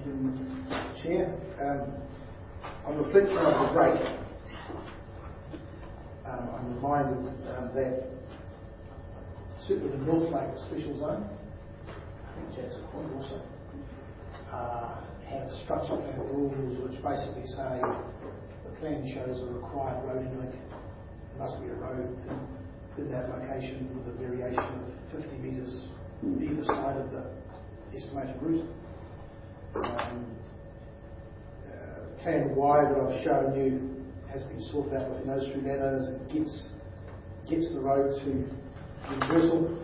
Thank you, Chair. On reflection of the break, I'm reminded that certainly the North Lake Special Zone, I think Jackson Point also, have structure plan rules which basically say the plan shows a required roading link. There must be a road in that location with a variation of 50 metres either side of the estimated route. Plan Y that I've shown you has been sorted out with those three landowners and gets the road to Universal.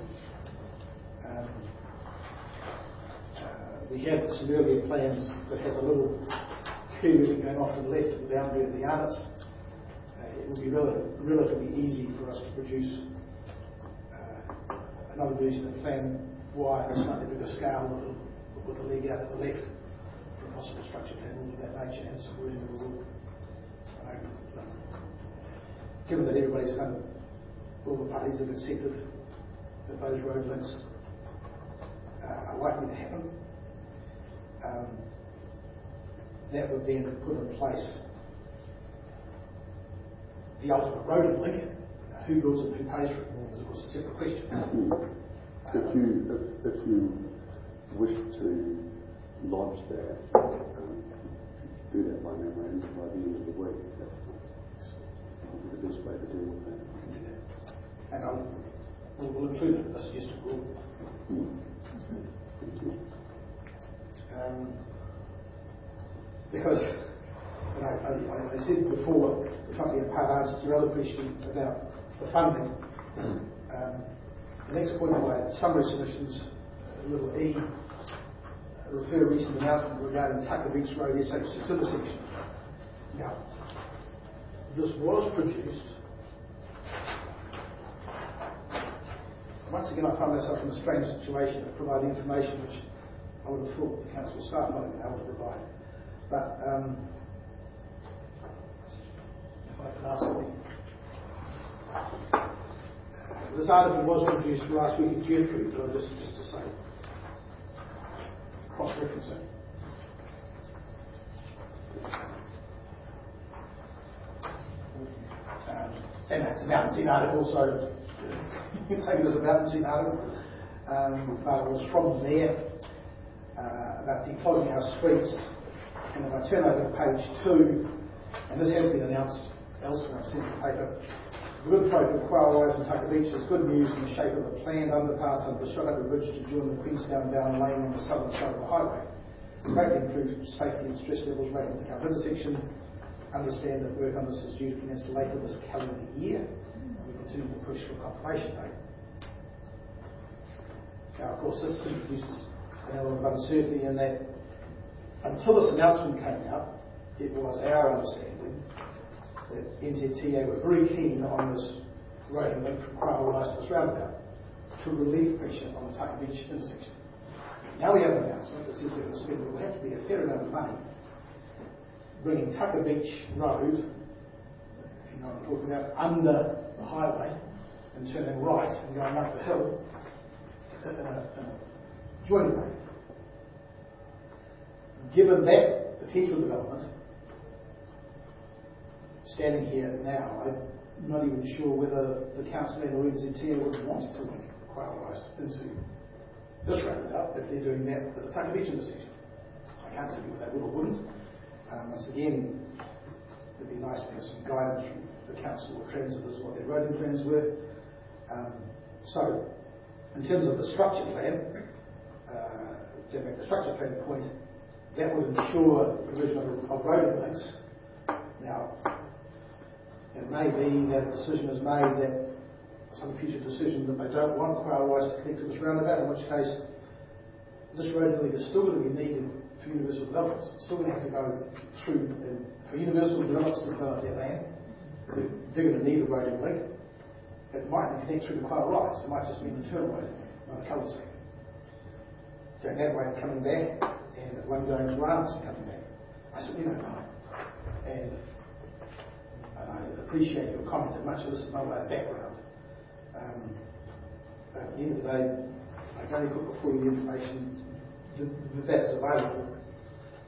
We have some earlier plans that has a little curve going off to the left of the boundary of the Arnott's. It will be relatively easy for us to produce another version of Plan Y at a slightly bigger scale with a leg out to the left for a possible structure plan rule of that nature and some wording of the rule. Given that everybody's all the parties have accepted that those road links are likely to happen, that would then put in place the ultimate road link. Who builds it, who pays for it, is of course a separate question. If you wish to lodge that, do that by memorandum by the end of the week. That would be the best way to deal with that. We can do that. And we'll include a suggested rule. Thank you. Because I said before, the company in part answer to your other question about the funding. The next point of my summary submissions, little E, refer a recent announcement regarding Tucker Beach Road SH6 intersection. Now, this was produced. Once again, I find myself in a strange situation of providing information which I would have thought the council staff might have been able to provide. But if I could ask them. This article was produced last week at Geotree, but just to say, cross-referencing. And it's a Mountain Scene article, so you can take it as a Mountain Scene article. But it was from there about deploying our streets. And if I turn over to page 2, and this has been announced elsewhere, I've seen the paper. The good folk of Quail and Tucker Beach is good news in the shape of a planned underpass under the Shotover Bridge to join the Queenstown Down Lane on the southern side of the highway. Greatly improved safety and stress levels right in the current intersection. Understand that work on this is due to commence later this calendar year. We continue to push for a confirmation date. Now, of course, this introduces an element of uncertainty in that until this announcement came out, it was our understanding that NZTA were very keen on this road link from Quail Rise to this roundabout to relieve pressure on the Tucker Beach intersection. Now we have an announcement that says that there will have to be a fair amount of money bringing Tucker Beach Road, if you know what I'm talking about, under the highway and turning right and going up the hill in a joining way. Given that potential development, standing here now, I'm not even sure whether the council and or NZTA would want to link Quail Rise into this roundabout if they're doing that at the Tucker Beach intersection. I can't tell you whether they would or wouldn't. Once again, it'd be nice to have some guidance from the council or transit as what their roading plans were. So, in terms of the structure plan, getting back to the structure plan point, that would ensure the provision of roading links. Now, it may be that a decision is made that some future decision that they don't want Quail Rise to connect to this roundabout, in which case this roading link is still going to be needed for Universal developments. It's still going to have to go through, and for Universal developments to develop their land, they're going to need a roading link. It mightn't connect through to Quail Rise, it might just mean the turn road, not a cul-de-sac. Going that way and coming back, and one going to Arnott's and coming back. I simply don't know. And I appreciate your comment that much of this is not about background. But at the end of the day, I can only put before you the information that's available.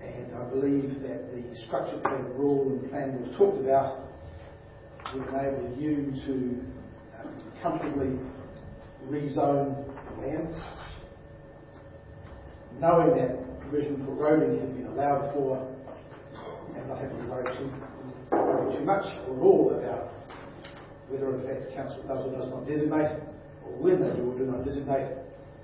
And I believe that the structure plan rule and plan we've talked about will enable you to comfortably rezone land, knowing that provision for roading has been allowed for, and not having to worry too much or at all about whether in fact the council does or does not designate, or when they do or do not designate,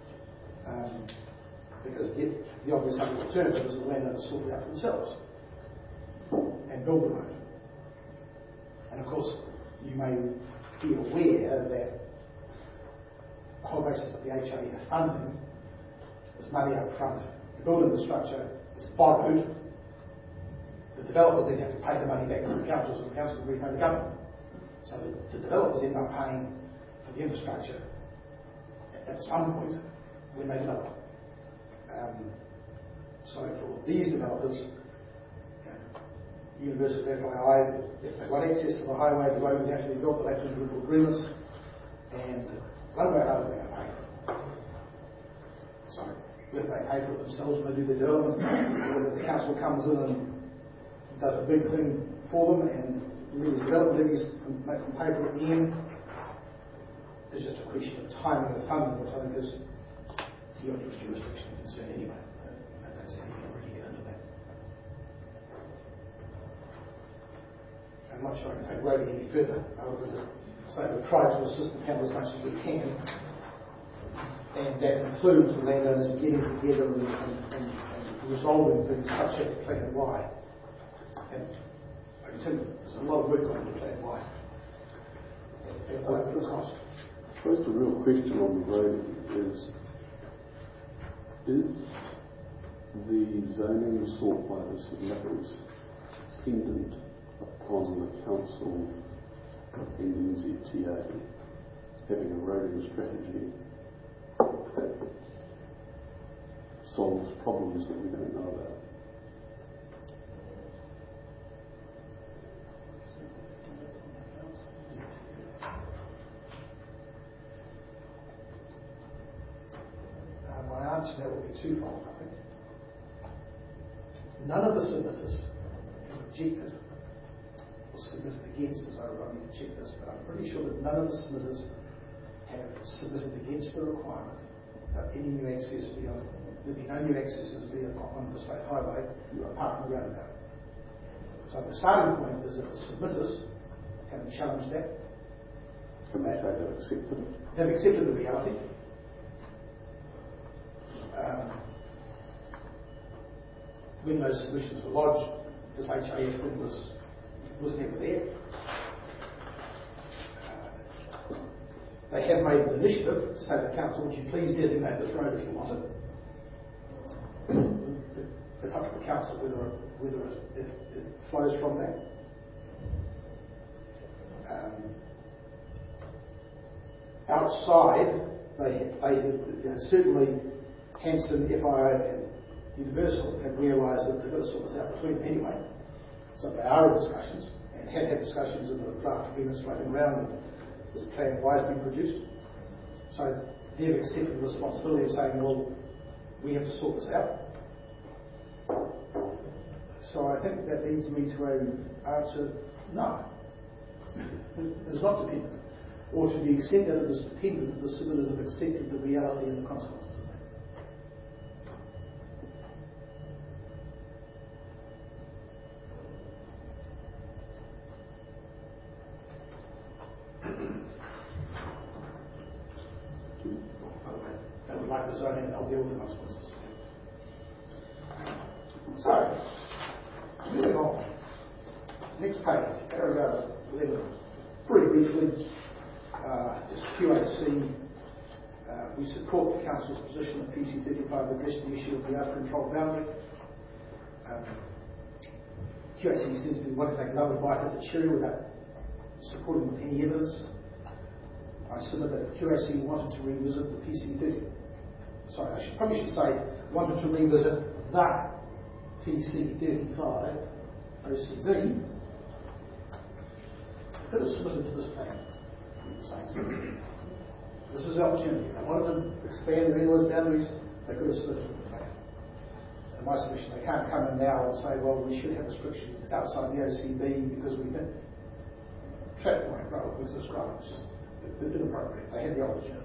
because the obvious alternative is the landowners sort it out for themselves and build the road. And of course, you may be aware that the whole basis of the HIF funding is money up front to build infrastructure. It's borrowed. The developers then have to pay the money back to the councils, and the council will repay the government. So the developers end up paying for the infrastructure at some point when they develop. So for these developers, University of FYI, if they want access to the highway, the road would have to be built, they'll have to enter into agreements, and one way or another they're going to pay for it. So whether they pay for it themselves when they do the development, or whether the council comes in and does a big thing for them and really develop levies and make them pay for it in the end, is just a question of timing of funding, which I think is beyond your jurisdiction and concern anyway. I don't see anything really get into that. I'm not sure I can take Rody any further. I would say we've tried to assist the town as much as we can, and that includes the landowners getting together and resolving things such as Plan Y. And I can tell you, there's a lot of work on the Plan Y. And what it cost. I suppose the real question on the road is the zoning sought by the submitters dependent upon the council and NZTA having a roading strategy that solves problems that we don't know about? My answer to that will be twofold, I think. None of the submitters have objected or submitted against, as I need to check this, but I'm pretty sure that none of the submitters have submitted against the requirement that any new access there be no new accesses on the state highway apart from the roundabout. So the starting point is that the submitters haven't challenged that. Can they say they've accepted it? They've accepted the reality. When those submissions were lodged, this HIF thing was never there. They have made an initiative to say to the council, would you please designate this road if you want it? It's up to the council whether it flows from that. Outside, they certainly Hanston, FIO and Universal have realised that they've got to sort this out between them anyway. So they are in discussions and have had discussions in the draft agreements floating around that this Plan Y has been produced. So they've accepted the responsibility of saying, well, we have to sort this out. So I think that leads me to an answer, no. It's not dependent. Or to the extent that it is dependent, the submitters have accepted the reality and the consequences of that. They would like the zoning and I'll deal with the consequences. So, moving on. Next page, paragraph 11. Pretty briefly, just QAC. We support the Council's position that PC35 addressed the issue of the out-of-control boundary. QAC seems to want to take another bite at the cherry without supporting with any evidence. I submit that QAC wanted to revisit the PC30. Sorry, I probably should say wanted to revisit the PC35 OCD. Could have submitted to this plan. This is the opportunity. They wanted to expand the realised boundaries, they could have submitted to the plan. in my submission, they can't come in now and say, well, we should have restrictions outside the OCB because we think traffic won't grow because it's growing. It's just inappropriate. They had the opportunity.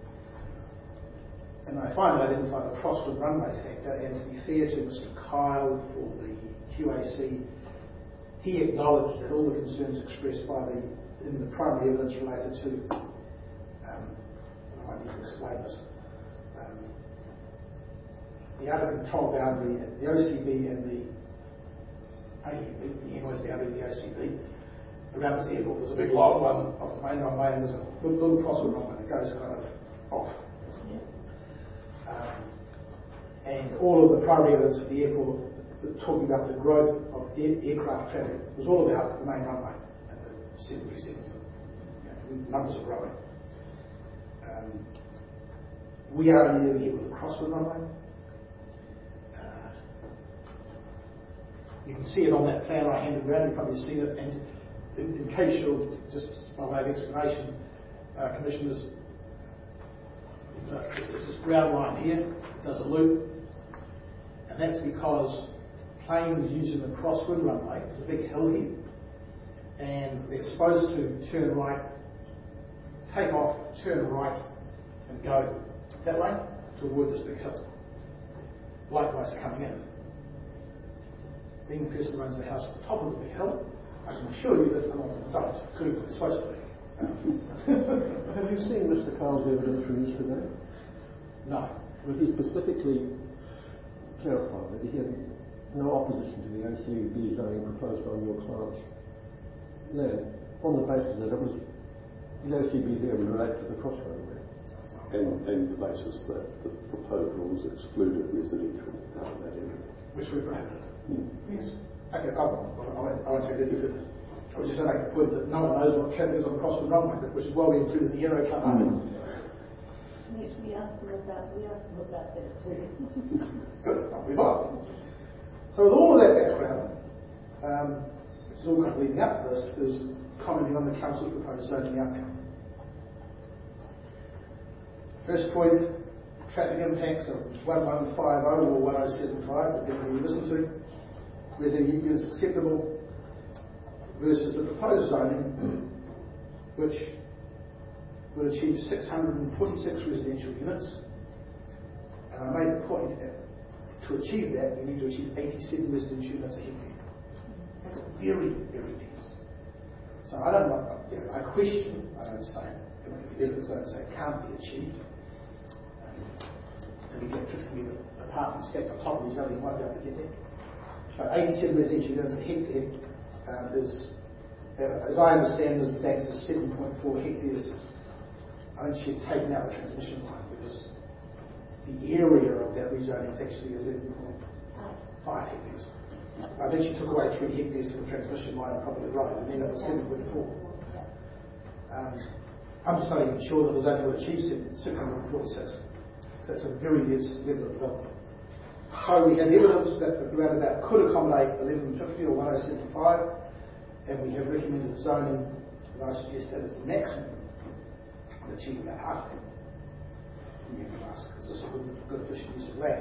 And I finally identified the Crossland runway factor, and to be fair to Mr. Kyle for the QAC, he acknowledged that all the concerns expressed in the primary evidence related to, I might need to explain this, the outer control boundary, the OCB and the AUB, the NOS boundary and the OCB, around this airport. There's a big long one off the main runway, and there's a little crosswind runway that goes kind of off. And all of the primary evidence at the airport talking about the growth of aircraft traffic was all about the main runway and the 737s. Numbers are growing. We are only dealing here with a crosswind runway. You can see it on that plan I handed around. You've probably seen it. And in case you're just by way of explanation, commissioners, there's this ground line here. It does a loop. And that's because planes using the crosswind runway, there's a big hill here, and they're supposed to turn right, take off, turn right, and go that way to avoid this big hill. Likewise, coming in. Being the person who runs the house at the top of the big hill, I can assure you that a lot of them don't, including what they're supposed to be. Have you seen Mr. Kyle's evidence from yesterday? No. Well, he specifically clarified that he had no opposition to the OCB zoning proposed on your client's land, on the basis that it was the OCB there would relate to the crossroad there. And the basis that the proposed rules excluded residential out of that area. Which we prohibited. Yes. Okay, I won't take it any further. I was just going to make the point that no one knows what traffic is on the crosswind runway, which is why we included the Aero Club argument. Yes, we asked them about that too. Good, I'll move on. So with all of that background, which is all kind of leading up to this, is commenting on the Council's proposed zoning outcome. First point, traffic impacts of 1150 or 1075, depending on who you listen to, whether you is acceptable versus the proposed zoning, which would achieve 646 residential units. And I made the point that to achieve that, we need to achieve 87 residential units a hectare. That's very, very dense. So I don't know, I question, I don't say, the evidence don't say it can't be achieved. And we get 50 metre apartments stacked on top of each other, you might be able to get there. But 87 residential units a hectare is, as I understand, Mr. Banks is 7.4 hectares. I think she had taken out the transmission line because the area of that rezoning is actually 11.5 hectares. I think she took away 3 hectares from the transmission line and probably the road, and then it was 7.4. I'm just not even sure that it was able to achieve 646. That's a very dense level of development. So we have evidence that the roundabout could accommodate 1150 or 1075, and we have recommended zoning, and I suggest that it's the maximum on achieving that half. You can ask, is this a good efficient use of land?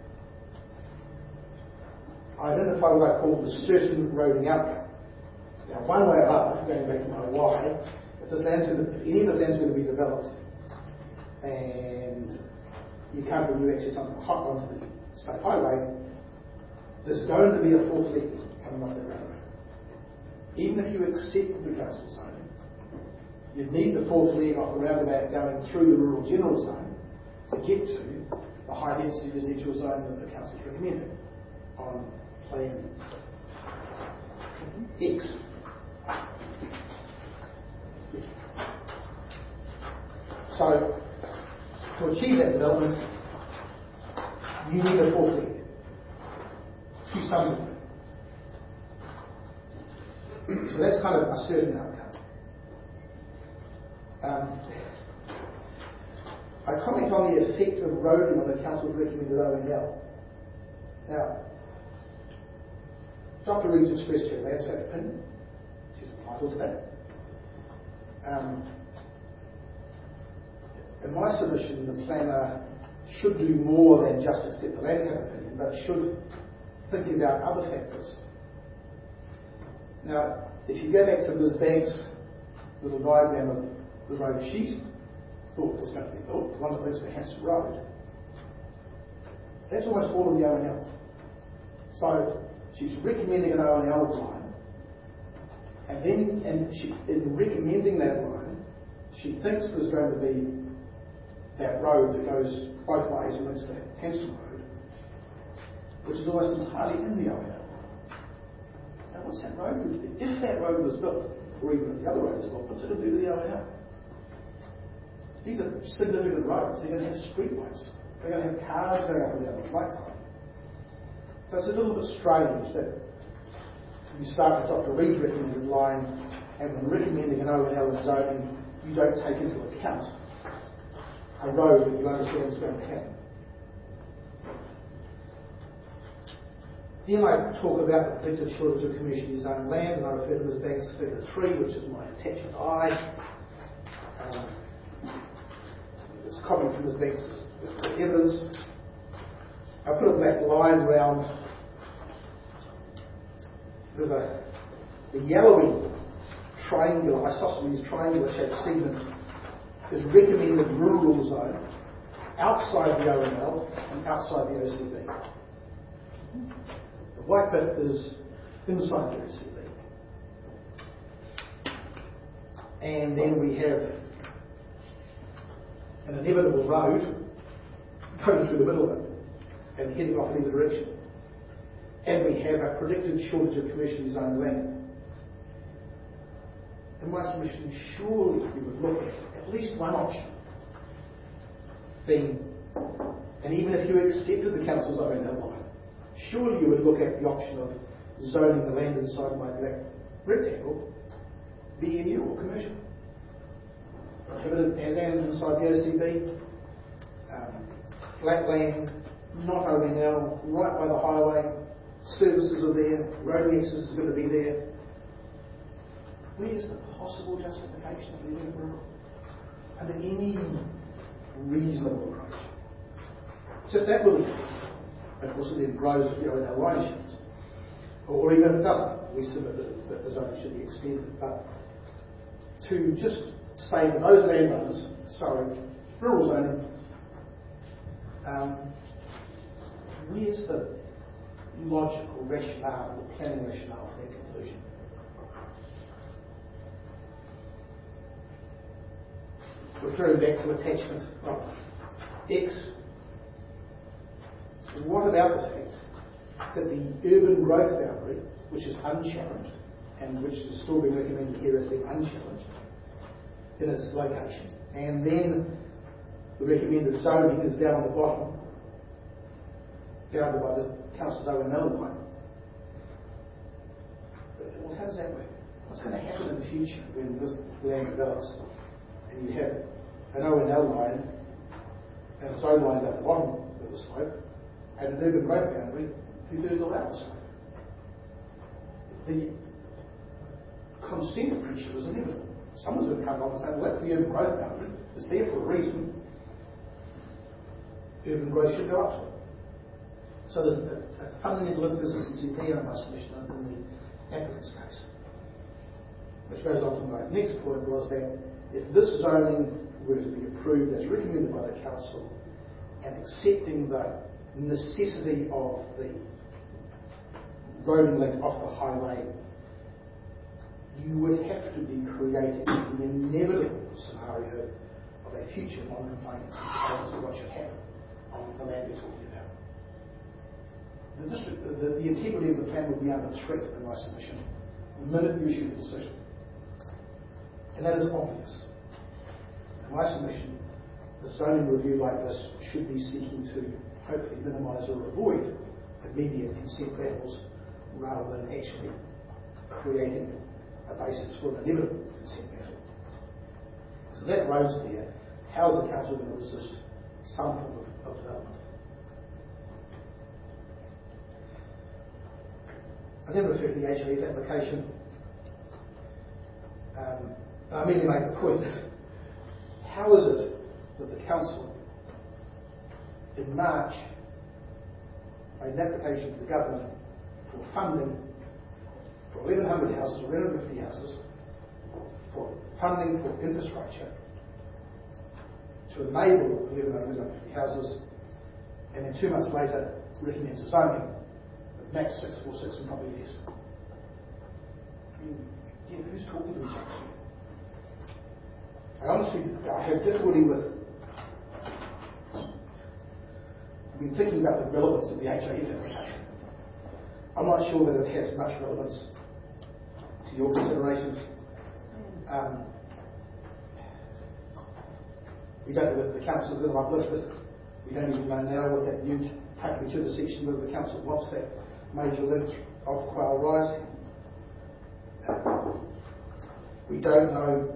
I identify what I call the certain roading outcome. Now, one way or other, going back to my why, if any of this land's going to be developed, and you can't do new access onto the state highway, there's going to be a fourth leg coming off that road. Even if you accept the council zoning, you'd need the fourth leg off the roundabout going through the rural general zone to get to the high density residential zone that the council's recommended on plan X. So, to achieve that development, you need a fourth leg to some degree. So that's kind of a certain outcome. I comment on the effect of roading on the council's recommended O&L. Now, Dr. Reeves expressed her landscape opinion. She's entitled to that. In my submission, the planner should do more than just accept the land cover opinion, but should think about other factors. Now, if you go back to Ms. Banks' little diagram of the road she thought was going to be built, the one that leads to Hanson Road, that's almost all of the O&L. So she's recommending an O&L line, and she, in recommending that line, she thinks there's going to be that road that goes both ways and links to Hanson Road, which is almost entirely in the O&L. Now, what's that road going to do? If that road was built, or even if the other road is built, what's it going to do to the O&L? These are significant roads. They're going to have streetlights. They're going to have cars going up and down at night time. So it's a little bit strange that you start with Dr. Reid's recommended line, and when recommending an O&L and zoning, you don't take into account a road that you understand is going to happen. Then I talk about the predicted shortage of commercially zoned land, and I refer to Ms. Banks' figure 3, which is my attachment I. It's copied from Ms. Banks' evidence. I put a black line around. There's the yellowy triangular, isosceles triangular shaped segment is recommended rural zone outside the O&L and outside the OCB. The white bit is inside the OCB. And then we have an inevitable road going through the middle of it and heading off in either direction. And we have a predicted shortage of commercially zoned land. In my submission, surely we would look at least one option being, and even if you accepted the council's O&L line, surely you would look at the option of zoning the land inside my black rectangle, BNU or commercial. Prohibited as and inside the OCB, flat land, not O&L, right by the highway, services are there, road access is going to be there. Where's the possible justification of leaving it rural? Under any reasonable approach. Just that little bit. Of course, it then grows with the O&L line issues. Or even if it doesn't, we submit that the zoning should be extended. But to just say to those landowners, sorry, rural zoning, where's the logical rationale, the planning rationale for that conclusion? Referring back to attachment X, what about the fact that the urban growth boundary, which is unchallenged, and which is still being recommended here as being unchallenged in its location, and then the recommended zoning is down the bottom, bounded by the council's O&L line. Well, how does that work? What's going to happen in the future when this land develops and you have an O&L line and its own line down the bottom of the slope and an urban growth boundary 2/3 around the slope? The consent pressure is inevitable. Someone's going to come along and say, well, that's the urban growth boundary. It's there for a reason. Urban growth should go up to it. So there's a fundamental inconsistency there in my submission in the applicant's case. Which goes on to my next point, was that if this zoning were to be approved as recommended by the council, and accepting the necessity of the road link off the highway, you would have to be creating the inevitable scenario of a future non-compliance of what should happen on the land we're talking about. The integrity of the plan would be under threat in my submission the minute you issue the decision. And that is obvious. In my submission, a zoning review like this should be seeking to hopefully minimise or avoid immediate consent battles rather than actually creating a basis for an inevitable consent battle. So that road's there. How's the council going to resist some form of development? I then refer to the HLF application. I merely make the point that how is it that the council in March, made an application to the government for funding for 1,100 houses, 1,150 houses, for funding for infrastructure to enable 1,150 houses, and then 2 months later recommends a zoning of max 646 and probably less. I mean, yeah, who's talking to each other? I have difficulty with. I've been thinking about the relevance of the HIF application. I'm not sure that it has much relevance to your considerations. We don't know whether the council is going to uplift it. We don't even know now what that new taking to the section whether the council wants that major length of Quail Rise. We don't know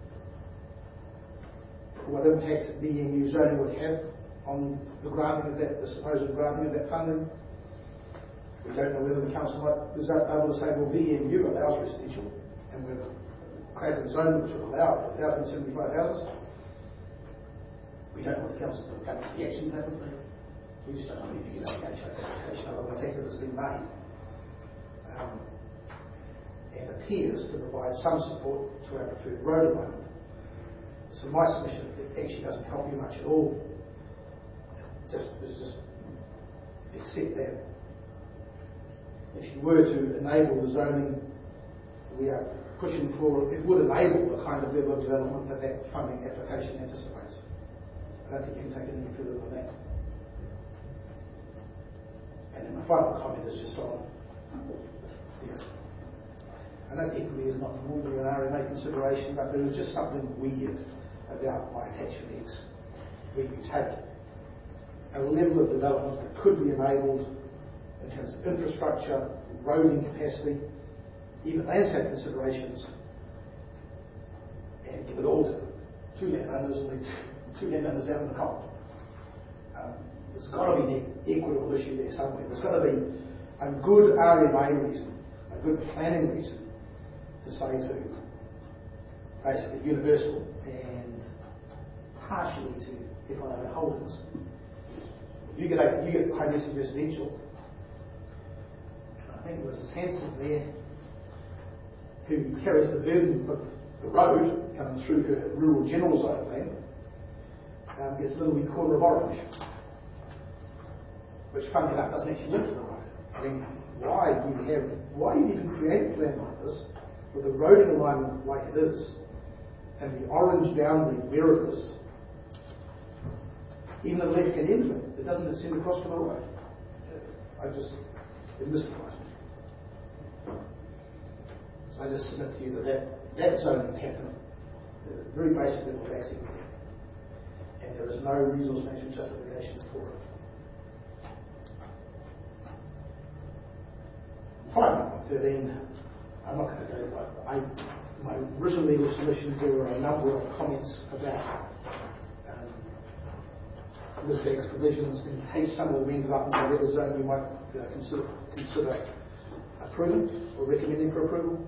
what impact the EMU zoning would have on the granting of that, the supposed granting of that funding. We don't know whether the council is able to say, well, the EMU allows residential, and we've created a zone which would allow 1,075 houses. We don't know what the council will come to the action plan would be. We just don't know anything about the application other than the fact that it's been made. And appears to provide some support to our preferred road alignment. So my submission actually doesn't help you much at all. Just accept that if you were to enable the zoning, we are pushing for, it would enable the kind of level of development that that funding application anticipates. I don't think you can take it any further than that. And then my final comment is just on, I know equity is not normally an RMA consideration, but there is just something weird about my attachment X, where you take a level of development that could be enabled in terms of infrastructure, roading capacity, even landscape considerations, and give it all to two landowners and leave two landowners out in the cold. There's got to be an equitable issue there somewhere. There's got to be a good RMA reason, a good planning reason to say to basically Universal and partially to FIO Holdings, you get high density residential. I think it was Hanson there who carries the burden of the road coming through her rural general zone land, gets a little wee corner of orange, which funny enough doesn't actually link to the road. I mean, why you even create a plan like this with a roading alignment like it is, and the orange boundary where it is, even at the left-hand end of it doesn't extend across to the road. It mystifies me. So I just submit to you that zoning pattern is a very basic level of access, and there is no resource management justification for it. Finally, on 13, I'm not going to go, my original legal submission, there were a number of comments about Lisbec's provisions in case some of them ended up in the red zone you might consider approving or recommending for approval.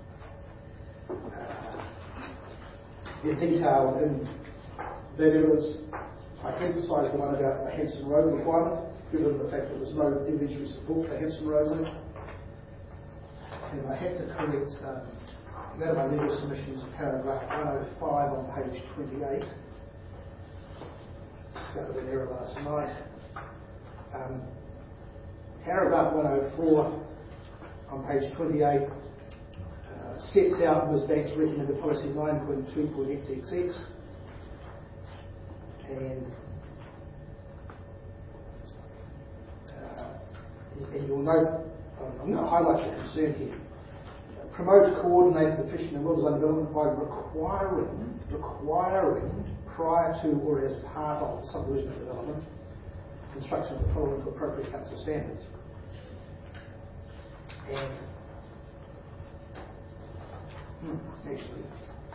In detail in that evidence, I emphasised the one about the Henson Road requirement, given the fact that there's no evidentiary support for Henson Road there. And I had to correct one of my legal submissions, paragraph 105 on page 28. Discovered an error last night. Paragraph 104 on page 28 sets out Ms. Banks' recommended policy 9.2.xxx, and you'll note, I'm going to highlight your concern here. Promote coordinated efficient and well-designed development by requiring prior to or as part of subdivision development construction to follow into appropriate council standards. And actually,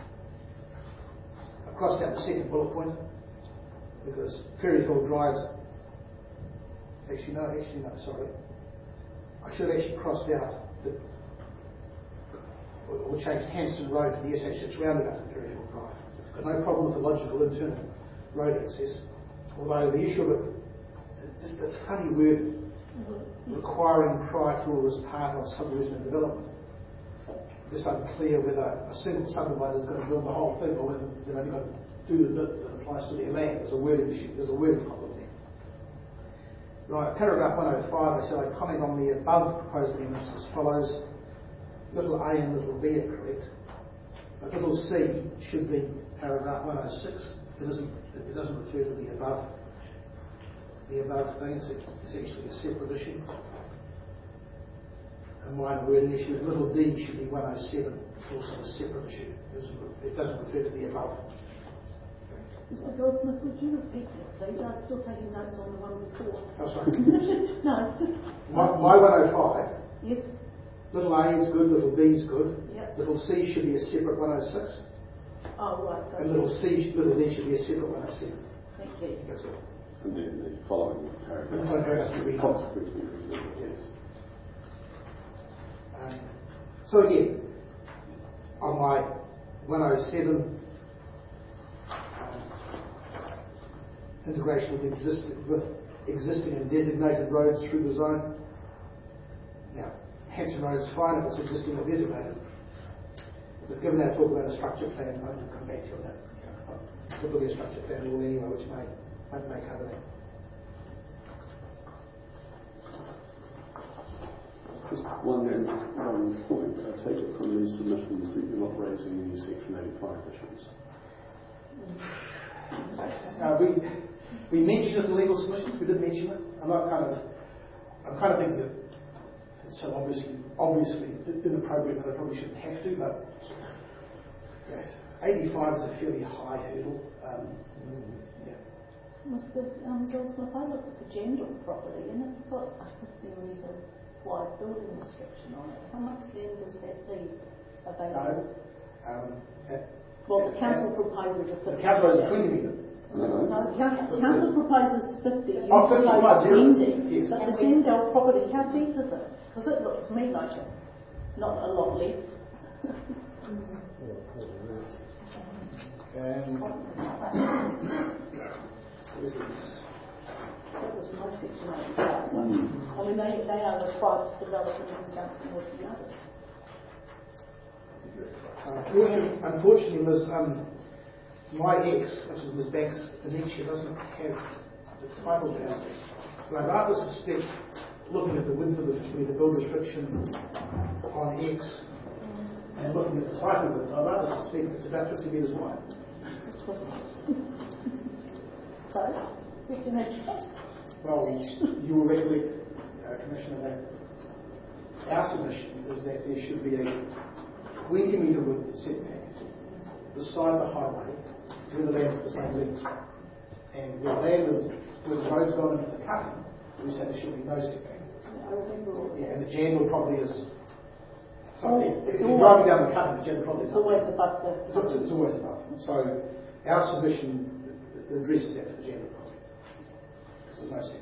I've crossed out the second bullet point because Ferry Hill Drive's actually no, sorry. I should have actually crossed out or changed Hanson Road to the SH6 roundabout at Ferry Hill Drive. Got no problem with the logical internal road access, although the issue of it's a funny word, requiring prior to or as part of subdivision and development. Just unclear whether a single subdivider is going to build the whole thing or whether they're only going to do the bit that applies to their land. There's a wording issue, there's a wording problem there. Right, paragraph 105, I said I comment on the above proposed amendments as follows. Little a and little b are correct, but little c should be paragraph 106. It doesn't refer to the above thing. It's actually a separate issue. A minor wording issue. Little d should be 107. It's also a separate issue. It doesn't refer to the above. Mr. Goldsmith, would you repeat that, please? I'm still taking notes on the one before. Oh, sorry. No. My 105. Yes. Little a is good, little b is good. Yep. Little c should be a separate 106. Oh, right. And little d should be a separate 107. Thank you. That's all. And then the following paragraph. The following paragraph should be consequently referred. Yes. So again, on my 107, integration with existing and designated roads through the zone. Now, Hanson Road's fine if it's existing or designated. But given our talk about a structure plan, I will come back to you on that. There will be a structure plan rule anyway, which may cover that. Just one point. I take it from these submissions that you're not raising any Section 85 issues. We mentioned it in legal submissions. We did mention it. I'm kind of thinking that it's so obviously inappropriate that I probably shouldn't have to. But 85 is a fairly high hurdle. Mr. Goldsmith, I looked at the Jandal property and it's got a 15-metre wide building restriction on it. How much then does that leave available? Well, the council proposes a 50. The council proposes 20 metre. No, council proposes 50. You 50 propose 20. Yes. But the Jandal property, how deep is it? Because it looks to me like not a lot left. That was my Section 85 one. I mean, they are the tribes developing in conjunction with the others. Unfortunately, Ms. My ex, which is Ms. Banks, Anicia, doesn't have the title down. But I rather suspect, looking at the width of the 50-metre build restriction on X and looking at the title of it, I rather suspect it's about 50 metres wide. So, Section 85. Well, you will recollect, Commissioner, that our submission is that there should be a 20-metre width setback beside the highway where the land's the same length. And where the road's gone into the cutting, we say there should be no setback. I remember all that. Yeah, and the Jandal property is something. Oh, If you're driving down the cutting, the Jandal property is It's always above the... It's always above. So our submission addresses that for the Jandal property. Because there's no setback.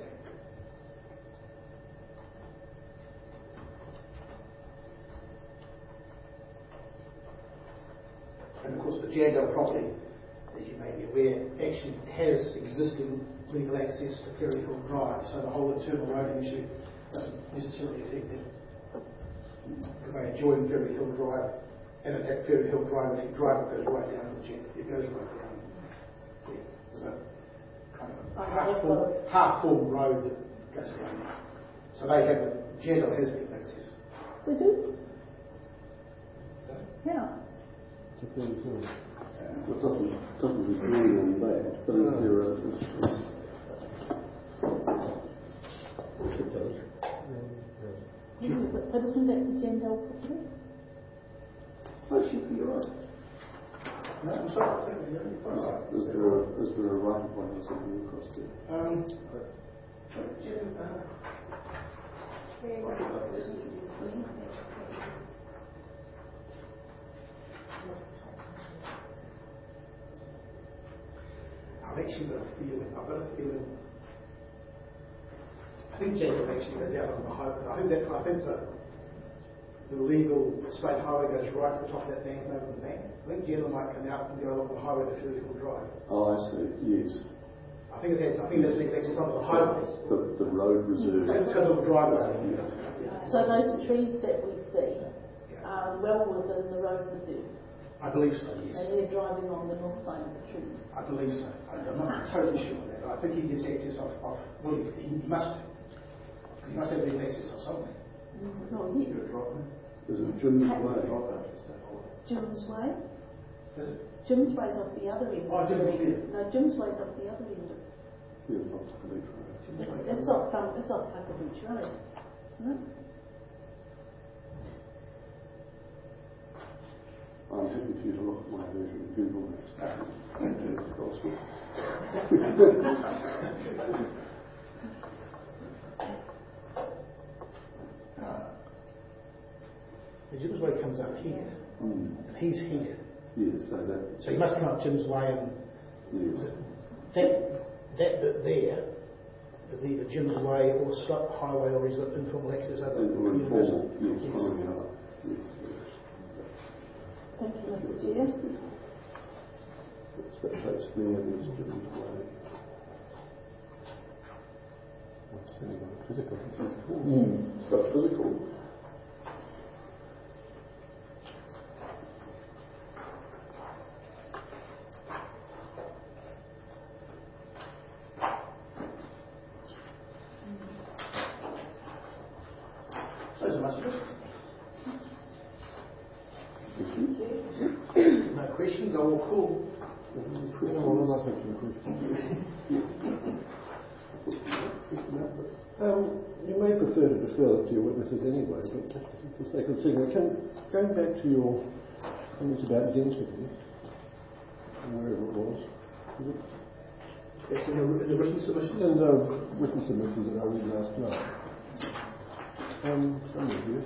And of course the Jandal property, as you may be aware, actually has existing legal access to Ferry Hill Drive, so the whole internal roading issue doesn't necessarily affect them. Because they adjoin Ferry Hill Drive, and at Ferry Hill Drive, if you drive, it goes right down to the Jandal. It goes right down. Yeah, there's a kind of half-formed road that goes down there. So they have Jandal has legal access. We do? Yeah. It doesn't agree on that, but is there a... It does. But isn't that the Jandal property? Actually, you're right. No, I'm sorry, I think you're right. Is there a right of way or something across there? I've actually got a feeling. I think Jandal actually goes out on the highway. I think the legal state highway goes right to the top of that bank and over the bank. I think Jandal might come out and go along the highway to Ferry Hill Drive. Oh, I see. Yes. I think that's legal access onto the highway. The road reserve. It's got a little driveway. So those trees that we see are well within the road reserve. I believe so, yes. And they're driving on the north side of the trees. I believe so. I'm not totally sure of that, but I think he gets access off well, he must. Because he must have legal access off somewhere. No, here. Is it Jim's Way? Jim's Way? Is it? Jim's Way's off the other end. Oh, Jim's Way. No, Jim's Way's off the other end. Yes, off the beach road. It's off Tucker Beach Road, isn't it? I'm happy for you to look at my version of Google Maps. The Jim's Way comes up here, and he's here. Yes, So he must come up Jim's Way, and yes. that bit there is either Jim's Way or Scott Highway, or he's got informal access over Or the informal, yes, Yes. following it up. Yes. Thank you, Mr. Chair. That's there, there's Jim's Way. It's only got physical. It's got physical. Those are my suggestions. No questions, I will call. You may prefer to defer to your witnesses anyway, but just for the sake of signal, going back to your comments about density, wherever it was, That's in the written submissions? and the written submissions that I read last night. Somewhere here.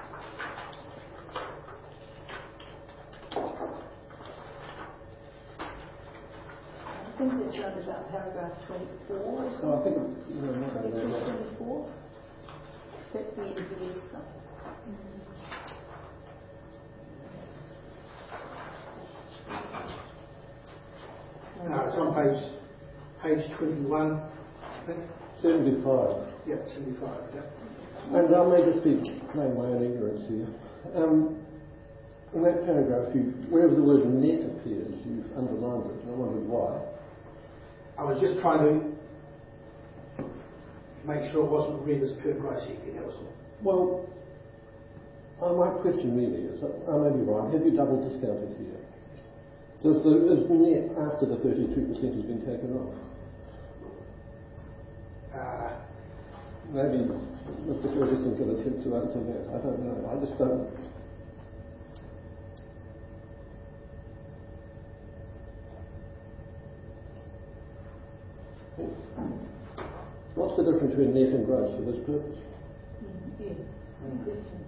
I think it's around about paragraph 24 or something. I think it's 24. That's the NBS stuff. No, it's on page 21, I think. 75. Yeah, 75, yeah. And I may just be playing my own ignorance here. In that paragraph, wherever the word net appears, you've underlined it, and I wondered why. I was just trying to make sure it wasn't read as per gross hectare, that was all. Well, my question really is, I may be right, have you double discounted here? Is net after the 32% has been taken off? Maybe Mr. Ferguson can attempt to answer that. I don't know. I just don't. What's the difference between net and gross for this purpose? Yeah. Question.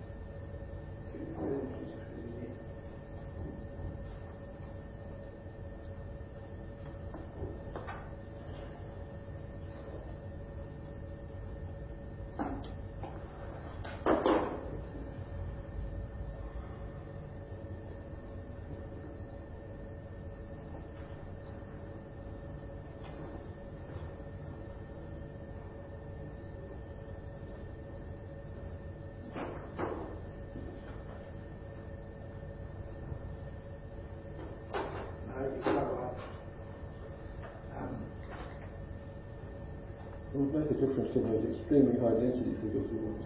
It would make a difference to those extremely high density figures.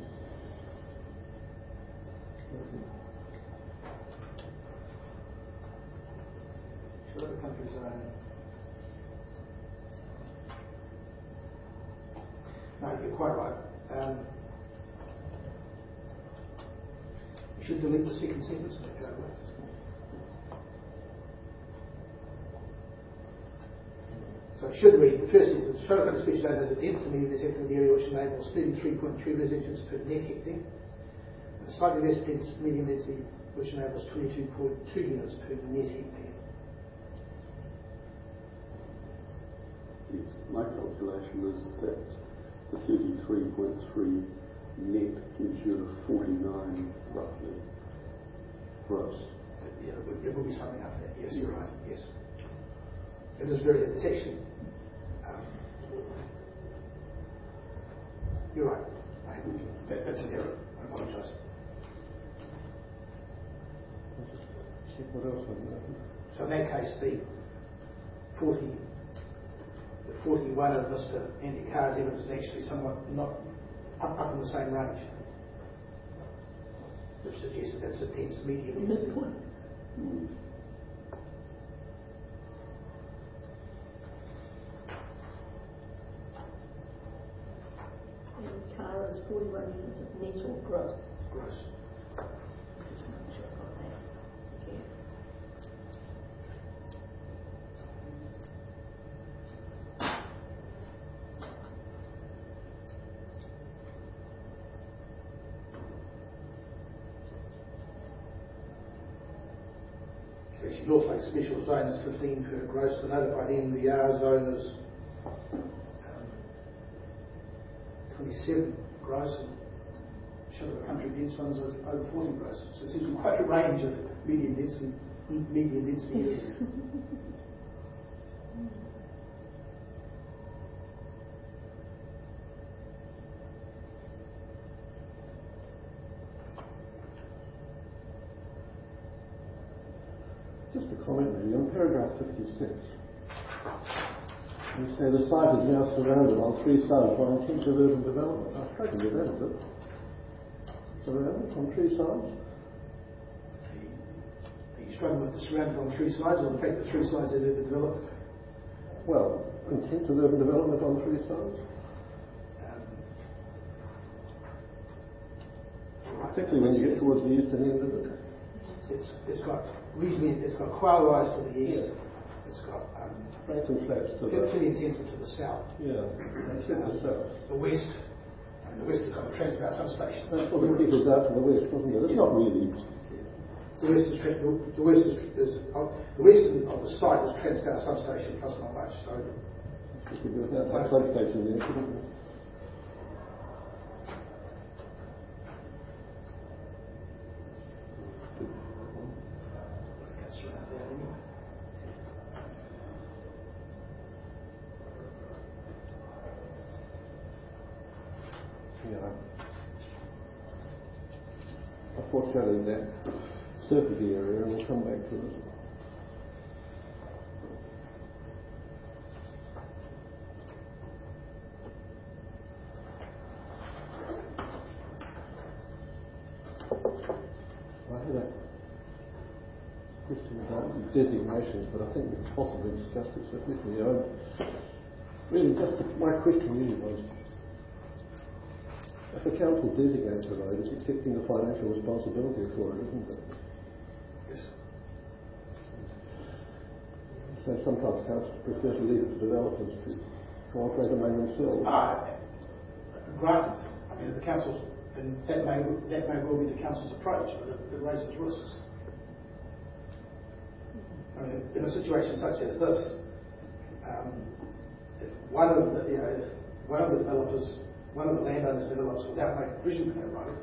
Sure, the country zone. No, you're quite right. You should delete the second sentence of that paragraph. So it should read, the first sentence, Sherlock Country Special Zone has a dense and medium sector area which enables 33.3 residents per net hectare, and a slightly less dense medium density which enables 22.2 units per net hectare. Yes, my calculation is that the 33.3 net gives you a 49 roughly gross. Yeah, it would be something like that. Yes, you're right. Yes. It is very, it's actually You're right. That's an error. I apologise. I'll just check what else I've noted. So in that case, the 41 of Mr. Andy Carr's evidence is actually somewhat not up in the same range, which suggests that that's a dense medium density. Midpoint. And Carr is 41 units of net or gross. Gross. Just make sure I've got that. Okay. Actually, North Lake Special Zone is 15 per gross. The notified NVR zone is 27 gross, and Shinnecock Country dense ones are over 40 gross. So it seems to be quite a range of medium density areas. Just a comment really, on paragraph 56. You say the site is now surrounded on three sides by intensive urban development. I've struggled with that a bit. Surrounded on three sides? Are you struggling with the surrounded on three sides, or the fact that three sides have been developed? Well, intensive urban development on three sides? Particularly when you get towards the eastern end of it. It's got reasoning. It's got Quail Rise to the east. Yeah. It's got Franklin Flats to the Philly Intensive to the south. yeah, that's it, the south. The west. I mean, the west has got the Transpower substations. That's what it was out to the west, wasn't it? It's not really. The west is the west of the site is Transpower substation plus not much. So We could do without that substation there, couldn't we? that's around there anyway. Yeah. I foreshadowed that surface area and we'll come back to it. I had a question about designations, but I think we've possibly discussed it sufficiently. Really, just my question really was, if a council designates a road, it's accepting the financial responsibility for it, isn't it? Yes. So sometimes councils prefer to leave it to developers to cooperate among themselves. Granted, I mean, the councils, and that may well be the council's approach, but it raises risks. I mean, in a situation such as this, if one of the developers, one of the landowners develops without making provision for that road,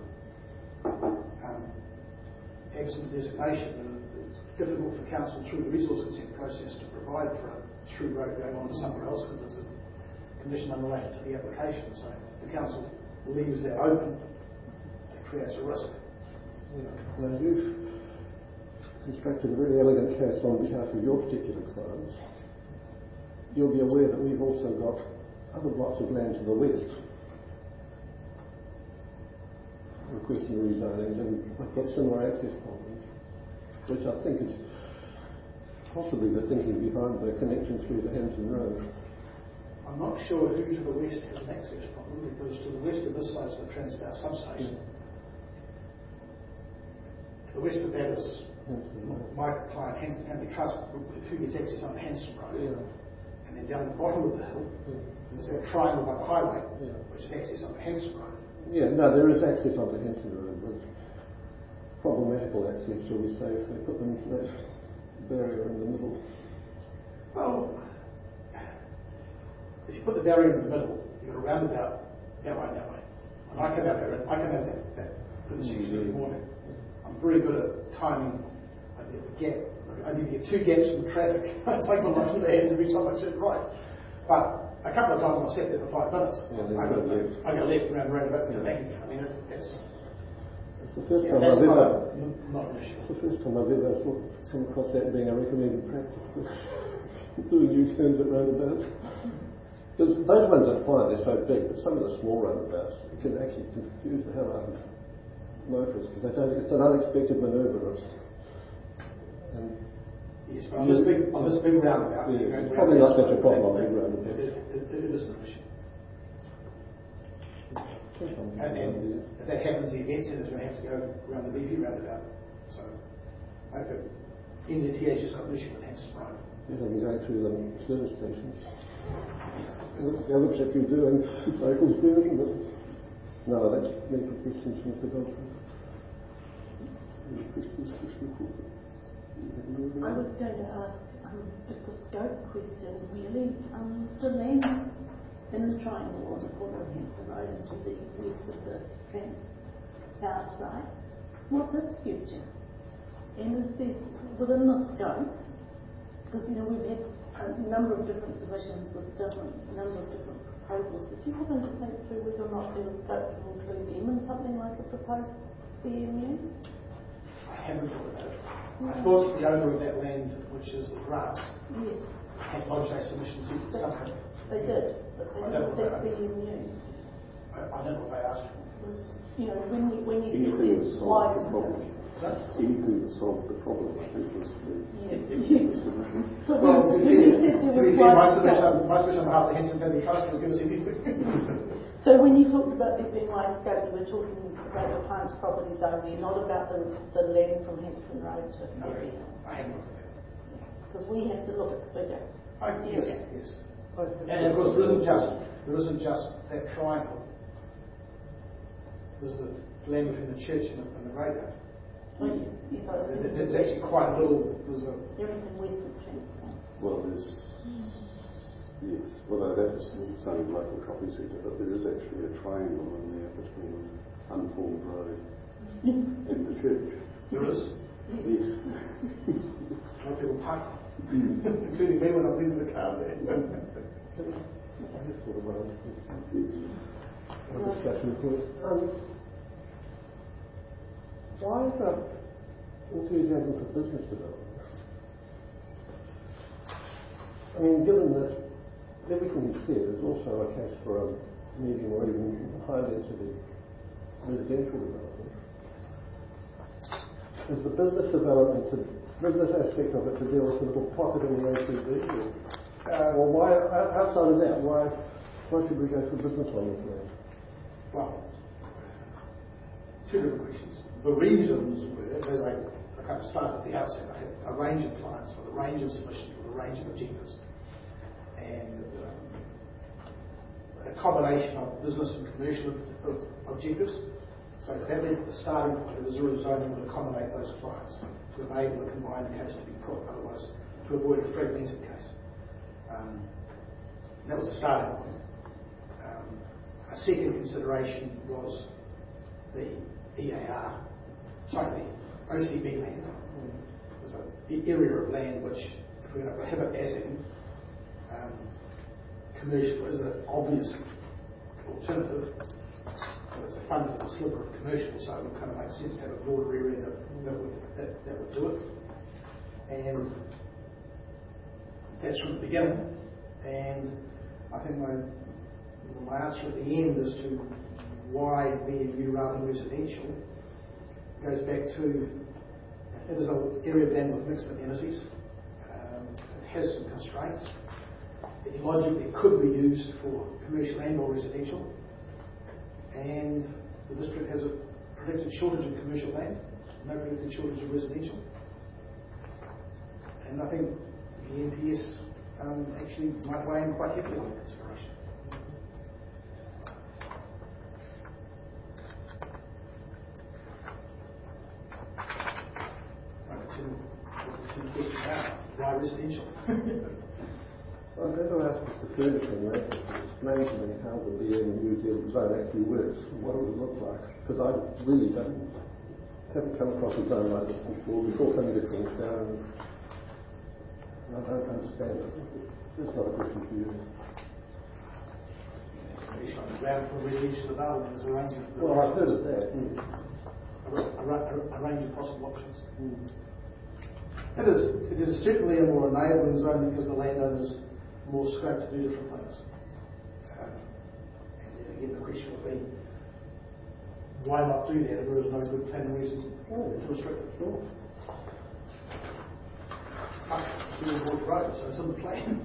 absent designation, and it's difficult for council through the resource consent process to provide for a through road going on to somewhere else because it's a condition unrelated to the application. So if the council leaves that open, it creates a risk. Yeah. Now you've constructed a very elegant case on behalf of your particular clients. You'll be aware that we've also got other blocks of land to the west requesting rezoning, and I've got similar access problems, which I think is possibly the thinking behind the connection through the Hanson Road. I'm not sure who to the west has an access problem, because to the west of this side is the Transpower substation. To the west of that is my client Hanson Family Trust, who gets access on the Hanson Road. Yeah. And then down the bottom of the hill is that triangle by the highway, which is access on the Hanson Road. Yeah, no, there is access on the Hanson Road, but problematical access, shall we say, if they put them that barrier in the middle. Well, if you put the barrier in the middle, you've got a roundabout that way and that way. And I come out that pretty usually every morning. I'm very good at timing. I need a gap. I need to get two gaps in the traffic. I take my life in the hands every time I turn right. But A couple of times I've sat there for 5 minutes. Yeah, then I you got go left. I got left around the roundabout and back again. I mean, that's It's the first time that's I've ever. not an issue. It's the first time I've ever come across that being a recommended practice. Doing U-turns at roundabouts. Because those ones are fine, they're so big, but some of the small roundabouts can actually confuse the hell out of motorists because they don't. It's an unexpected manoeuvre. And Yes, but on this big roundabout, yeah, it's probably not such a problem on big roundabouts. It isn't an issue. And if that happens, the event centre is going to have to go around the BP roundabout. So I think NZTA has just got an issue with Hampson Road. Yeah, they'll be going through the service stations. The other check you do and cycles there, isn't it? No, that's me for questions, Mr. Godfrey. I was going to ask just a scope question, really. The land in the triangle on the corner of Hampton Road and to the west of the Trent power site, what's its future? And is there, within the scope, because we've had a number of different submissions with a number of different proposals, did you happen to think through whether or not there was scope to include them in something like a proposed BMU? I haven't thought about it. I thought the owner of that land, which is the grass, Yes, had lodged a submission seeking something. they did, but they I don't didn't know take about BMU. I don't know what they asked. When you Anything think that there's solved wide the problem. Sorry? Anything that solved the problem, I think, was the submission. But Well, when you said there to be was fair, wide my scope, submission on behalf of the Henson Family Trust will give us anything. so when you talked about there being wide scope, you were talking about the client's properties only, not about the land from Hampton Road to No, Ferry. I haven't looked at that. Because we have to look at the figure. Yes, yes. And of course, there isn't just that triangle. There's the land between the church and the graveyard. Oh, yes. Yes, I was thinking There's actually quite a little. everything west of Trent. Well, there's, yes, although that is something local shopping centre, but there is actually a triangle in there between Unformed Road and the church. There is. Yes. A lot of people park, including me when I'm leaving the car there. Sort of a Yes. discussion point. Why is that enthusiasm for business development? I mean, given that everything you've said is also a case for a medium or even high density residential development, is the business aspect of it to deal with a little pocket in the ACB? Or why, outside of that, why should we go for business on this land? Well, two different questions. The reasons were, as I kind of started at the outset, I had a range of clients with a range of submissions, with a range of objectives. And a combination of business and commercial objectives. So that led to the starting point of the Zuru zoning would accommodate those clients to enable a combined case to be put, otherwise to avoid a fragmented case. That was the starting point. A second consideration was the EAR, the OCB land. There's an area of land which, if we're going to prohibit asset, commercial is an obvious alternative. It's a fundamental sliver of commercial, so it would kind of make sense to have a broader area that would do it. And that's from the beginning. And I think my answer at the end as to why BMU rather than residential goes back to it is an area of land with mixed amenities. It has some constraints. It logically could be used for commercial and or residential. And the district has a predicted shortage of commercial land, no predicted shortage of residential. And I think the NPS actually might weigh in quite heavily on the consideration. Why residential? I'm going to ask Mr. Ferguson to explain to me how the BMU zone actually works and what it would look like, because I really haven't come across a zone like this before coming to Queenstown, and I don't understand it. It's not a question for you. He's on the ground for residential development as a range of Well, I've heard of that. a range of possible options. It is certainly a more enabling zone because the landowner's more scope to do different things. And then again, the question would be, why not do that if there is no good planning reason to restrict it? Sure. It's a Bush Road, so it's in the plan.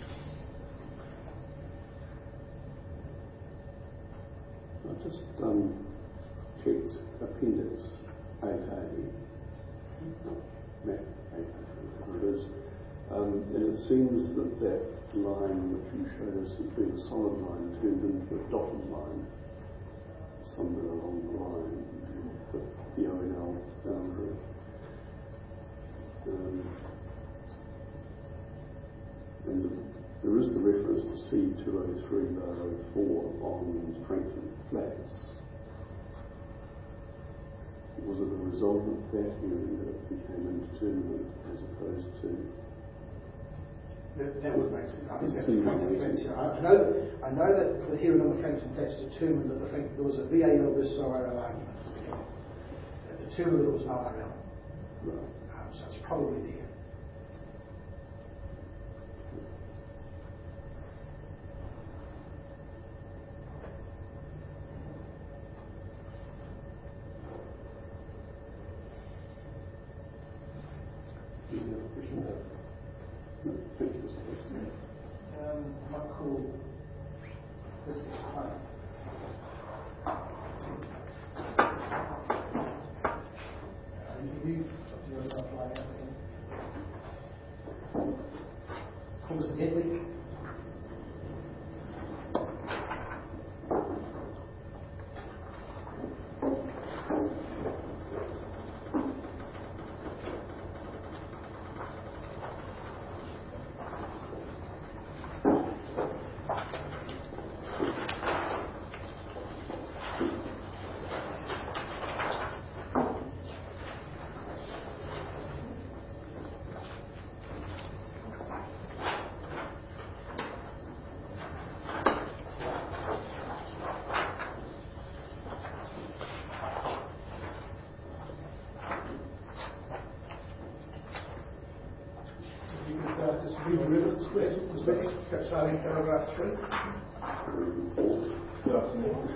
I just checked Appendix 8A, map 8A, whatever it is, and it seems that that line which you showed us as being a solid line turned into a dotted line somewhere along the line with the ONL boundary. And there is the reference to C203/04 on Frankfurt Flats. Was it a result of that hearing that it became indeterminate as opposed to? That would make sense. I think that's Frankfurt Flats. I know that the hearing on the Frankfurt Flats determined that there was a VAL versus RL argument. It determined that it was an RL. Right. So it's probably there. Michael, this is fine. Mr. Gedley. Just read the ribbons, please. Starting paragraph 3. Good afternoon.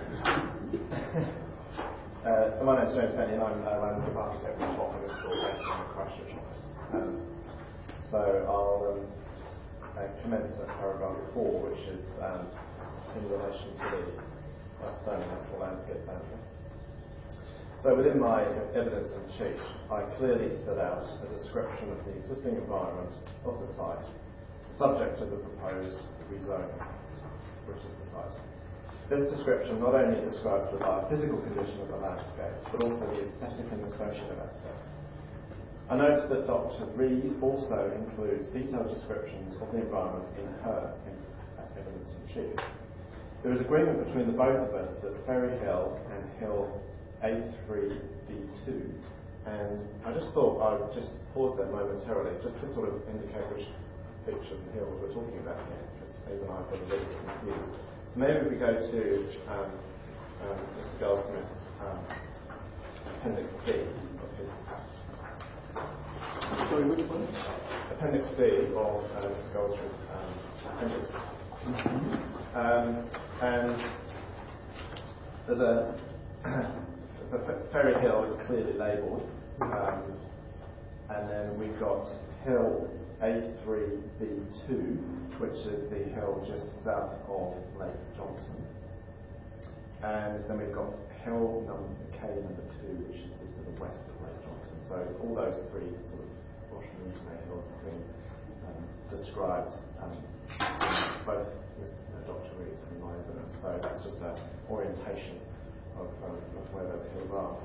So my name is James Penny and I'm a landscape architect with Tottenham School based in the Christchurch office. So I'll commence at paragraph 4, which is in relation to the outstanding natural landscape boundary. So within my evidence in chief, I clearly set out a description of the existing environment of the site, subject to the proposed rezoning, which is the site. This description not only describes the biophysical condition of the landscape, but also the aesthetic and associative aspects. I note that Dr. Reid also includes detailed descriptions of the environment in her evidence in chief. There is agreement between the both of us that Ferry Hill and Hill A3D2, and I just thought I would just pause there momentarily just to sort of indicate which pictures and hills we're talking about here, because even I've got a little bit confused. So maybe we go to Mr. Goldsmith's Appendix B of his. Sorry, which one? Appendix B of Mr. Goldsmith's appendix. And there's a so Ferry Hill is clearly labelled, and then we've got Hill A3B2, which is the hill just south of Lake Johnson, and then we've got Hill number 2, which is just to the west of Lake Johnson. So all those three sort of Washington hills have been described both with Dr. Reid's and my evidence. So it's just an orientation of where those hills are.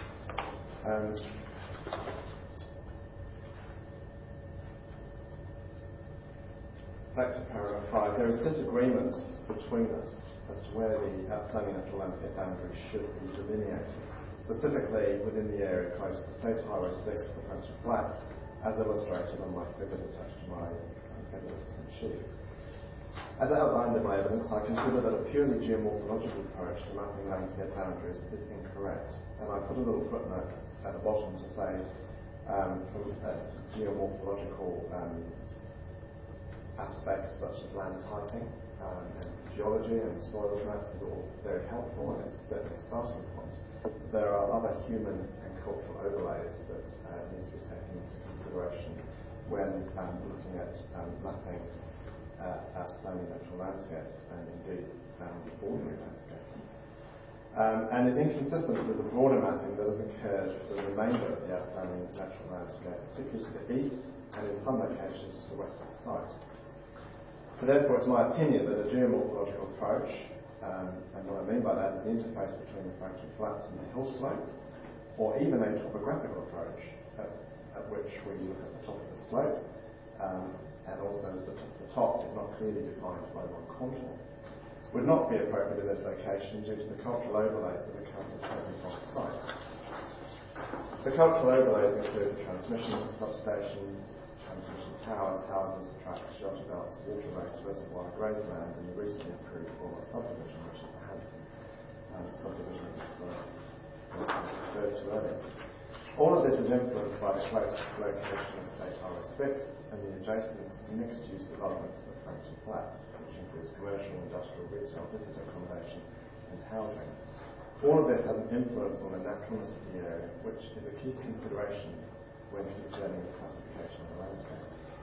Back to paragraph 5, there is disagreement between us as to where the outstanding natural landscape boundary should be delineated, specifically within the area close to State Highway 6 to Frankfurt Flats, as illustrated on my figures attached to my evidence in chief. As outlined in my evidence, I consider that a purely geomorphological approach to mapping landscape boundaries is incorrect. And I put a little footnote at the bottom to say, from geomorphological aspects such as land typing and geology and soil maps is all very helpful, and it's certainly a starting point. There are other human and cultural overlays that need to be taken into consideration when looking at mapping outstanding natural landscapes and indeed ordinary landscapes. And is inconsistent with the broader mapping that has occurred for the remainder of the outstanding natural landscape, particularly to the east and in some locations to the west of the site. So therefore it's my opinion that a geomorphological approach, and what I mean by that is the interface between the fractured flats and the hill slope, or even a topographical approach at which we look at the top of the slope, and also the top is not clearly defined by one contour, would not be appropriate in this location due to the cultural overlays that are currently present on the site. The cultural overlays include the transmission substation, transmission towers, houses, tracks, shelter belts, water race, reservoir, grazeland, and the recently approved former subdivision, which is the Hanson subdivision referred to earlier. All of this is influenced by the close location of State Highway 6 and the adjacent mixed-use development of the Frankton Flats, which includes commercial, industrial, retail, visitor accommodation and housing. All of this has an influence on the naturalness of the area, which is a key consideration when concerning the classification of the landscape.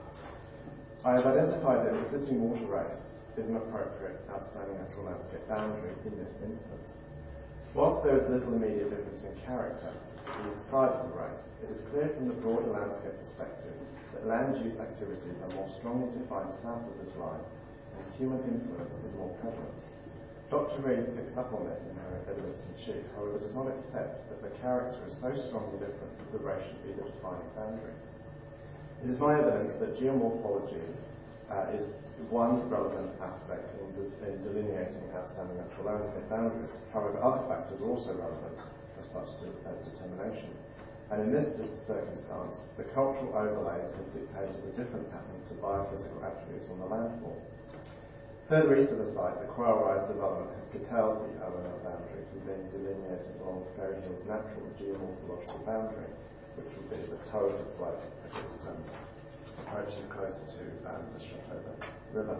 I have identified that existing water race is an appropriate outstanding natural landscape boundary in this instance. Whilst there is little immediate difference in character either side of the race, it is clear from the broader landscape perspective that land use activities are more strongly defined south of this line and human influence is more prevalent. Dr. Reid picks up on this in her evidence in chief, however does not accept that the character is so strongly different that the race should be the defining boundary. It is my evidence that geomorphology is one relevant aspect in delineating outstanding natural landscape boundaries. However, other factors are also relevant for such determination. And in this circumstance, the cultural overlays have dictated a different pattern to biophysical attributes on the landform. Further east of the site, the Quail Rise development has curtailed the ONL boundary from being delineated along Ferry Hill's natural geomorphological boundary, which would be the toe of the slope as it approaches closer to the Shotover River,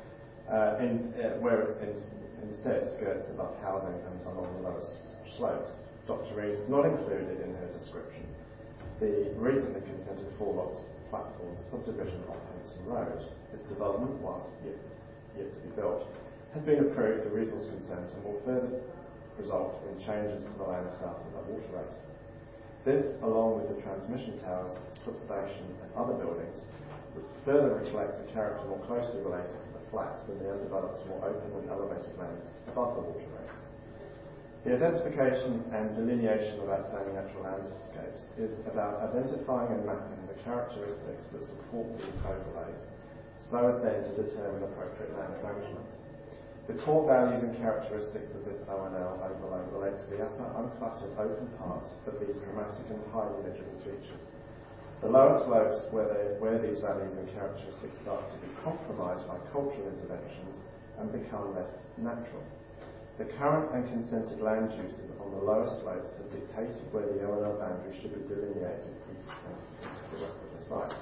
where it instead skirts above housing and along the lowest slopes. Dr. Reid has not included in her description the recently consented 4 lots platform subdivision off Henson Road. This development, whilst yet to be built, has been approved for resource consent and will further result in changes to the land south of the water race. This, along with the transmission towers, substation and other buildings, would further reflect a character more closely related to the flats than the undeveloped, more open and elevated land above the water race. The identification and delineation of outstanding natural landscapes is about identifying and mapping the characteristics that support these overlays, so as then to determine appropriate land management. The core values and characteristics of this ONL overlay relate to the upper uncluttered open parts of these dramatic and highly legible features. The lower slopes where these values and characteristics start to be compromised by cultural interventions and become less natural. The current and consented land uses on the lower slopes have dictated where the ONL boundary should be delineated east and to the west of the site.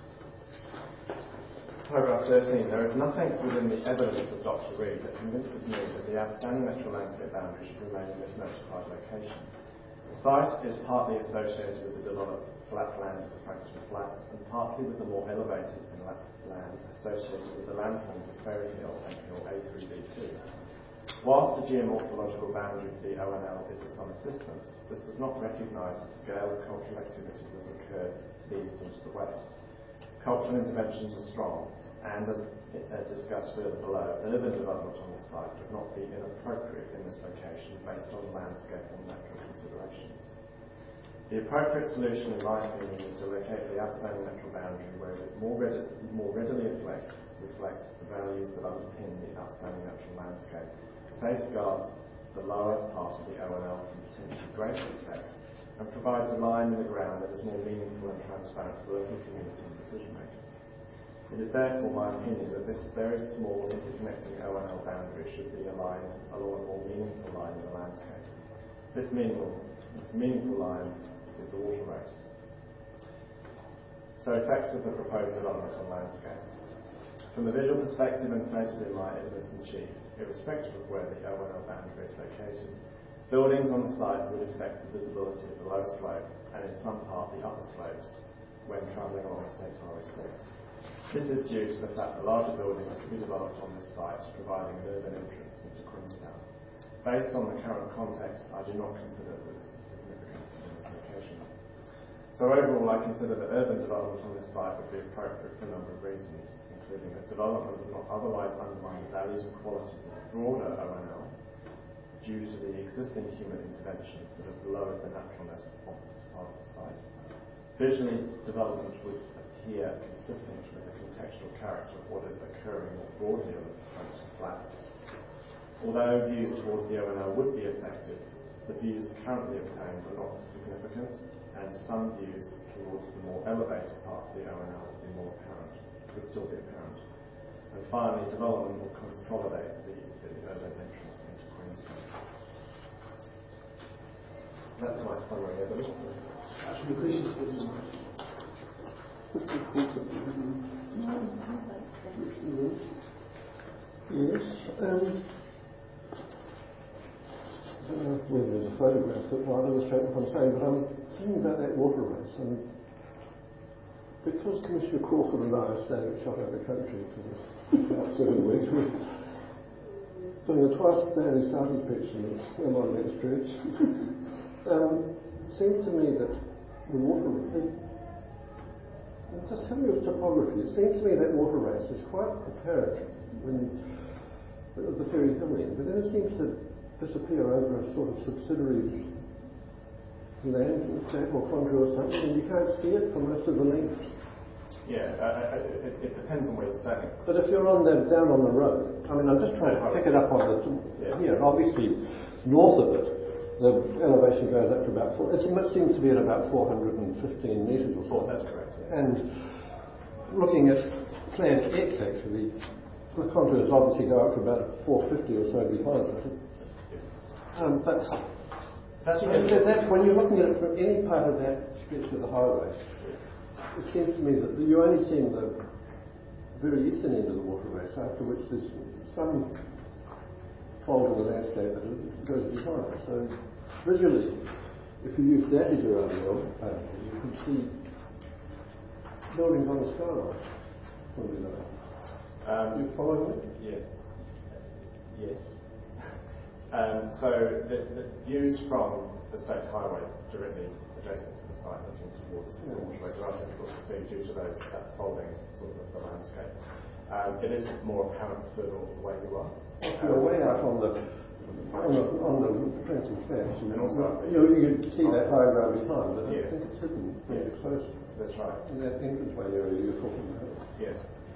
Paragraph 13. There is nothing within the evidence of Dr. Reid that convinces me that the outstanding natural landscape boundary should remain in this notified location. The site is partly associated with the developed flat land of the Frankton Flats and partly with the more elevated land associated with the landforms of Ferry Hill and Hill A through B2. Whilst the geomorphological boundary of the ONL is of some assistance, this does not recognise the scale of cultural activity that has occurred to the east and to the west. Cultural interventions are strong, and as discussed further below, urban development on the site would not be inappropriate in this location based on landscape and natural considerations. The appropriate solution, in my opinion, is to locate the outstanding natural boundary where it more readily reflects the values that underpin the outstanding natural landscape, safeguards the lower part of the ONL from potentially greater effects, and provides a line in the ground that is more meaningful and transparent to local community and decision makers. It is therefore my opinion that this very small interconnecting ONL boundary should be aligned along a more meaningful line in the landscape. This meaningful line is the water race. So effects of the proposed development on landscape. From the visual perspective and stated in my evidence in chief, irrespective of where the ONL boundary is located, buildings on the site would affect the visibility of the lower slope and in some part the upper slopes when travelling along State Highway 6. This is due to the fact that larger buildings could be developed on this site, providing an urban entrance into Queenstown. Based on the current context, I do not consider that this is significant in this location. So overall, I consider that urban development on this site would be appropriate for a number of reasons, including that development would not otherwise undermine the values and qualities of the broader ONL due to the existing human intervention that have lowered the naturalness of this part of the site. Visually, development would appear consistent with the contextual character of what is occurring more broadly on the proposed flats. Although views towards the ONL would be affected, the views currently obtained are not significant, and some views towards the more elevated parts of the ONL would still be apparent. And finally, development will consolidate the urban entrance into Queenstown. That's my summary evidence. Actually, questions, please. Yes. I don't know whether there's a photograph that might illustrate what I'm saying, but I'm thinking about that water race. And because Commissioner Crawford and I are staying at Shot Over Country for about 7 weeks, we're doing a twice daily starting pitch and I'm on that stretch. It seems to me that the water race, just tell me of topography, it seems to me that water race is quite apparent when the Ferry Hill end, but then it seems to disappear over a sort of subsidiary landscape or contour or something, and you can't see it for most of the length. Yeah, it depends on where you're standing. But if you're down on the road, I mean, I'm just trying to pick it up on here. Obviously, north of it, the elevation goes up to about it seems to be at about 415 metres or so. Oh, that's correct. Yeah. And looking at Plant X, actually, the contours obviously go up to about 450 or so behind it. But that's when you're looking at it from any part of that stretch of the highway, it seems to me that you're only seeing the very eastern end of the water race, after which there's some fold in the landscape that goes behind. So visually, if you use that as your RDL, you can see buildings on the skyline from below. You following me? Yeah. Yes. So the views from the State Highway directly adjacent to the site looking towards the waterways are difficult to see due to that folding sort of the landscape. It is more apparent further away you are. You're way out on the Princeton Flats, and also you can see that high ground behind, but yes. I think it's hidden very close. That's right. In that entranceway area you're talking about. Yes.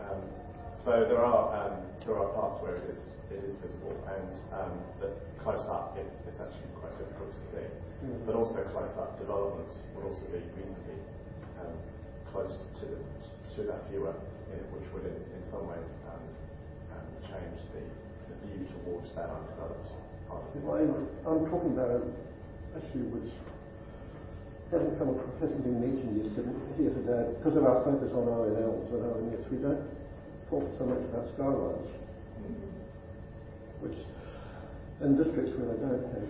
So there are parts where it is visible, and that close up it's actually quite difficult to see. Mm. But also close up development will also be reasonably close to that viewer, which would in some ways change the view towards that undeveloped part of the I'm talking about actually which hasn't been mentioned here today because of our focus on ONLs and ONS. We don't talk so much about skylines, which in districts where they don't have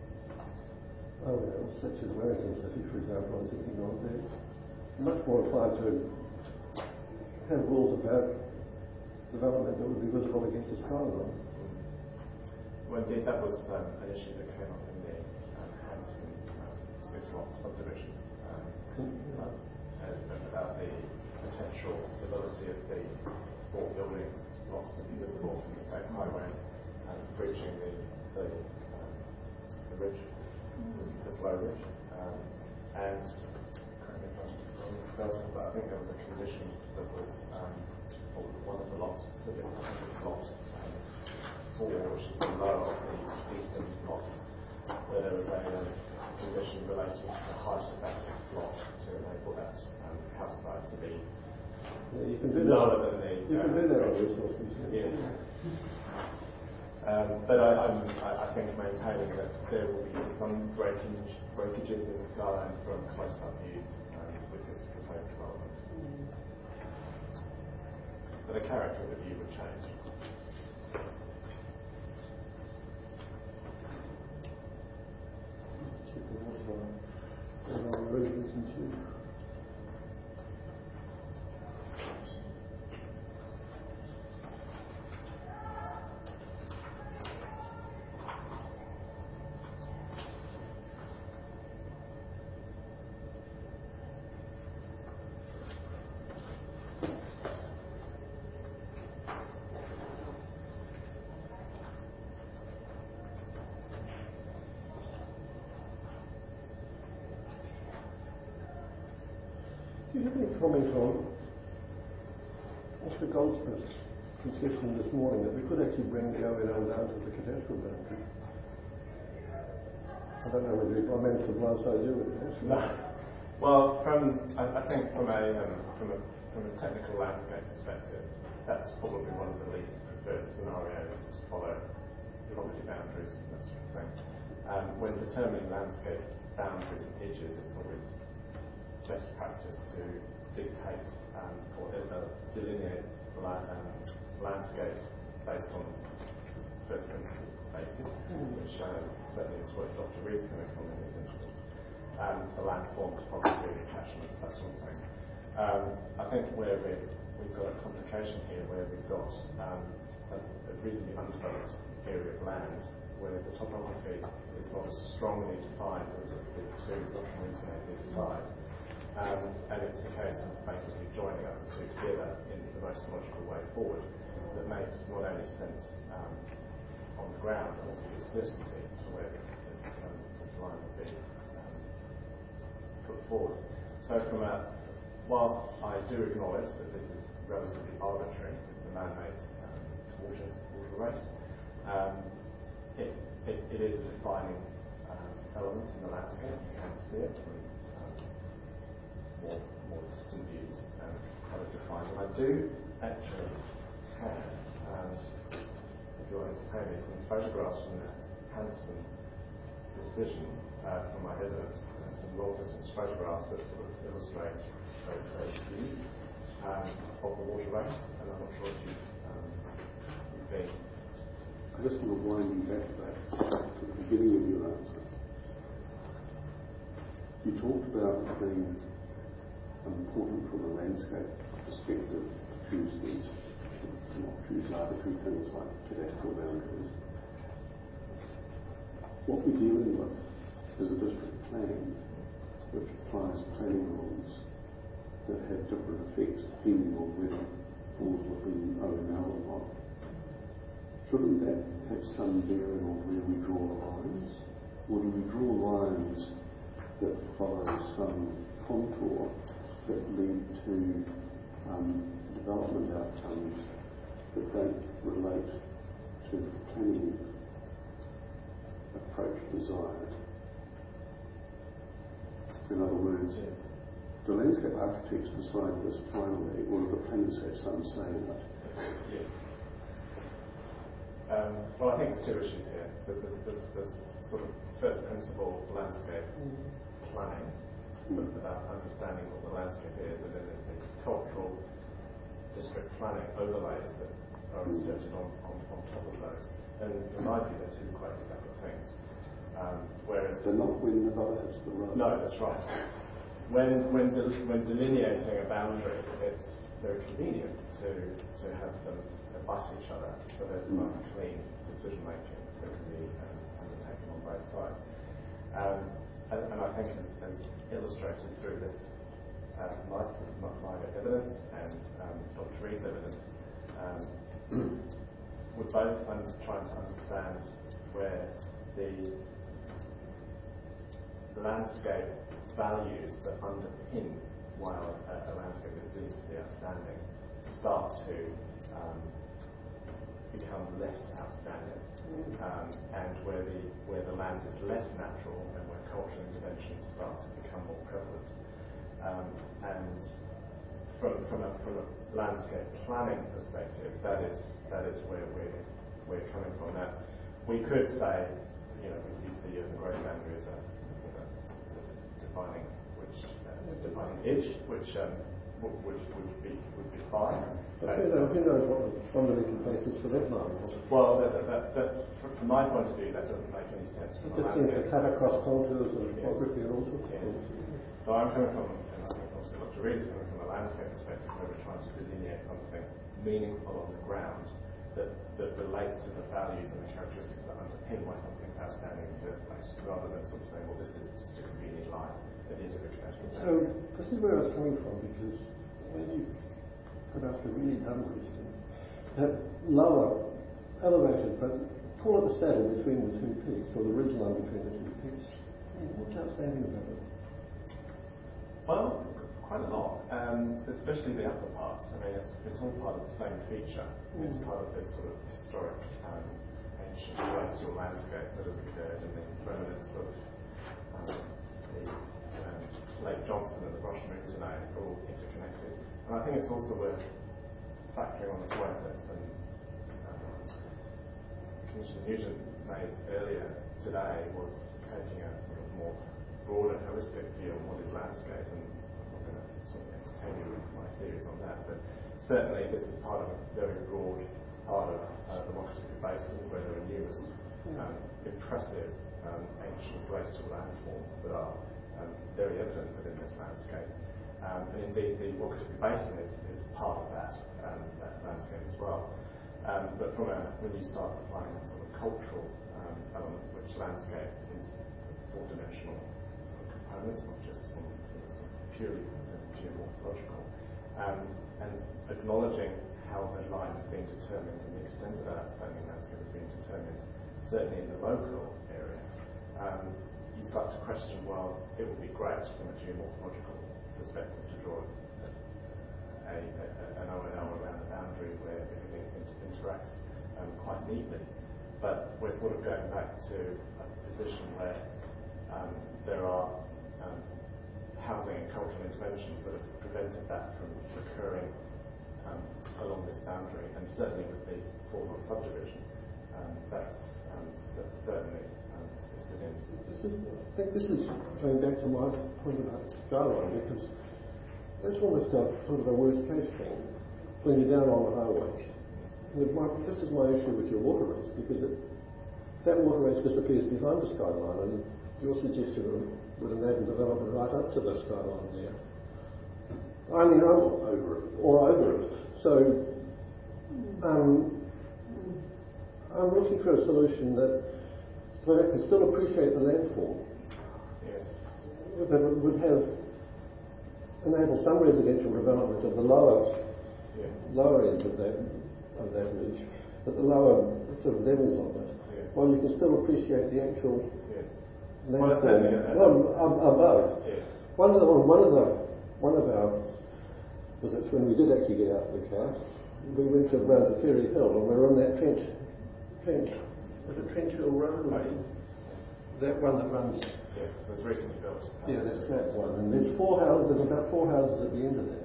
ONLs, such as Wellington City, for example, I'm thinking of, they're much more inclined to have rules about development that would be visible against the skyline. Well, indeed, that was an issue that came up in the Hanson 6-lot subdivision about the potential ability of the 4 building lots to be visible from the State Highway and breaching the ridge, this low ridge. And correct me if I'm wrong, but I think there was a condition that was for one of the lots specific, I think it's lot 4, which is the lower of the eastern lots, where there was a condition relating to the height of that lot to enable that house site to be Yeah, you can do lower that. than the... You can do that on resource consent. Yes. But I think maintaining that there will be some breakages in the skyline from close-up views with this proposed development. So the character of the view would change. Do you have any comment on Mr. Goldsmith's concession this morning that we could actually bring the ONL down to the cadastral boundary? I don't know whether I managed to blindside you with this. No. Well, I think from a technical landscape perspective, that's probably one of the least preferred scenarios to follow property boundaries and that sort of thing. When determining landscape boundaries and edges, it's always best practice to dictate or delineate landscapes based on first principle basis, which certainly is where Dr. Reed's coming from in this instance. The land forms, topography, catchments, that sort of thing. I think where we've got a complication here, where we've got a reasonably undeveloped area of land, where the topography is not as strongly defined as the two Russian internet is side. And it's a case of basically joining up the two together in the most logical way forward that makes not only sense on the ground, but also gives certainty to where this line will be put forward. So whilst I do acknowledge that this is relatively arbitrary, it's a man-made water race, it is a defining element in the landscape. You can see it. More distant views and how it defines. And I do actually have, if you'll entertain me, some photographs from the Hanson decision from my residence, and some long distance photographs that sort of illustrate those views of the water race. And I'm not sure if you've been. I just want to wind you back to the beginning of your answer. You talked about being important from a landscape perspective to choose these, not choose arbitrary things like cadastral boundaries. What we're dealing with is a district plan which applies planning rules that have different effects depending on whether it falls within ONL or not. Shouldn't that have some bearing on where we draw the lines? Or do we draw lines that follow some contour that lead to development outcomes that don't relate to the planning approach desired? In other words, the landscape architects decide this finally, or do the planners have some say in it? Yes. Well, I think there's two issues here. There's sort of first principle landscape planning, about understanding what the landscape is, and then there's the cultural district planning overlays that are inserted on top of those. And in my view, they're two quite separate things. Whereas they're not when the rubber hits the road. No, that's right. When delineating a boundary, it's very convenient to have them butt each other, so there's a clean decision making that can be undertaken on both sides. And I think as illustrated through this my evidence and Dr. Reed's evidence, we're both trying to understand where the landscape values that underpin why a landscape is deemed to be outstanding start to become less outstanding, and where the land is less natural and where cultural interventions start to become more prevalent. And from a landscape planning perspective, that is where we're coming from. Now, we could say, we use the urban growth boundary as a defining edge, which would be fine. But who knows what the fundamental basis for that line was? Well, from my point of view, that doesn't make any sense. It just seems to cut across contours and topography and all sorts of things. So I'm coming from, and I think obviously Dr. Reid is coming from a landscape perspective, where we're trying to delineate something meaningful on the ground that relate to the values and the characteristics that underpin why something's outstanding in the first place, rather than sort of saying, well, this is just a convenient line at the end of a catchment. So this is where I was coming from, because when you could ask a really dumb question, that lower, elevated, but call it the saddle between the two peaks, or the ridge line between the two peaks. What's outstanding about it? Well, quite a lot, especially the upper parts. I mean, it's all part of the same feature. It's part of this sort of historic, ancient glacial landscape that has occurred, and the remnants of the Lake Johnson and the Brush Mountain are all interconnected. And I think it's also worth factoring on the point that Commissioner Nugent made earlier today, was taking a sort of more broader, holistic view on what is landscape, and I'm not going to sort of entertain you with my theories on that, but certainly this is part of a very broad part of the Mokatapi Basin, where there are numerous impressive ancient glacial landforms that are very evident within this landscape. And indeed the Mokatapi Basin is part of that landscape as well. But when you start applying that sort of cultural element, which landscape is four-dimensional sort of components, not just sort of purely geomorphological, and acknowledging how the line has been determined and the extent of that outstanding landscape has been determined, certainly in the local area, you start to question, well, it would be great from a geomorphological perspective to draw an O&L around the boundary where everything interacts quite neatly. But we're sort of going back to a position where there are housing and cultural interventions that have prevented that from occurring along this boundary, and certainly with the Fort subdivision, that's certainly assisted in. I think this is going back to my point about skyline, because that's almost sort of a worst case thing when you're down on the highway. This is my issue with your waterways, because that waterways disappears behind the skyline, and your suggestion would enable development right up to the skyline there. I mean, or over it. So I'm looking for a solution that can still appreciate the landform, Yes. but it would enable some residential development of the lower end of that ridge, at the lower sort of levels of it, while you can still appreciate the actual landform above. Yes. One of our visits, when we did actually get out of the car, we went around to Ferry Hill, and we were on that trench. Was it Trench Hill Road? Yes. That one that runs. Yes, it was recently built. Yeah, that's that one. And there's about four houses at the end of that.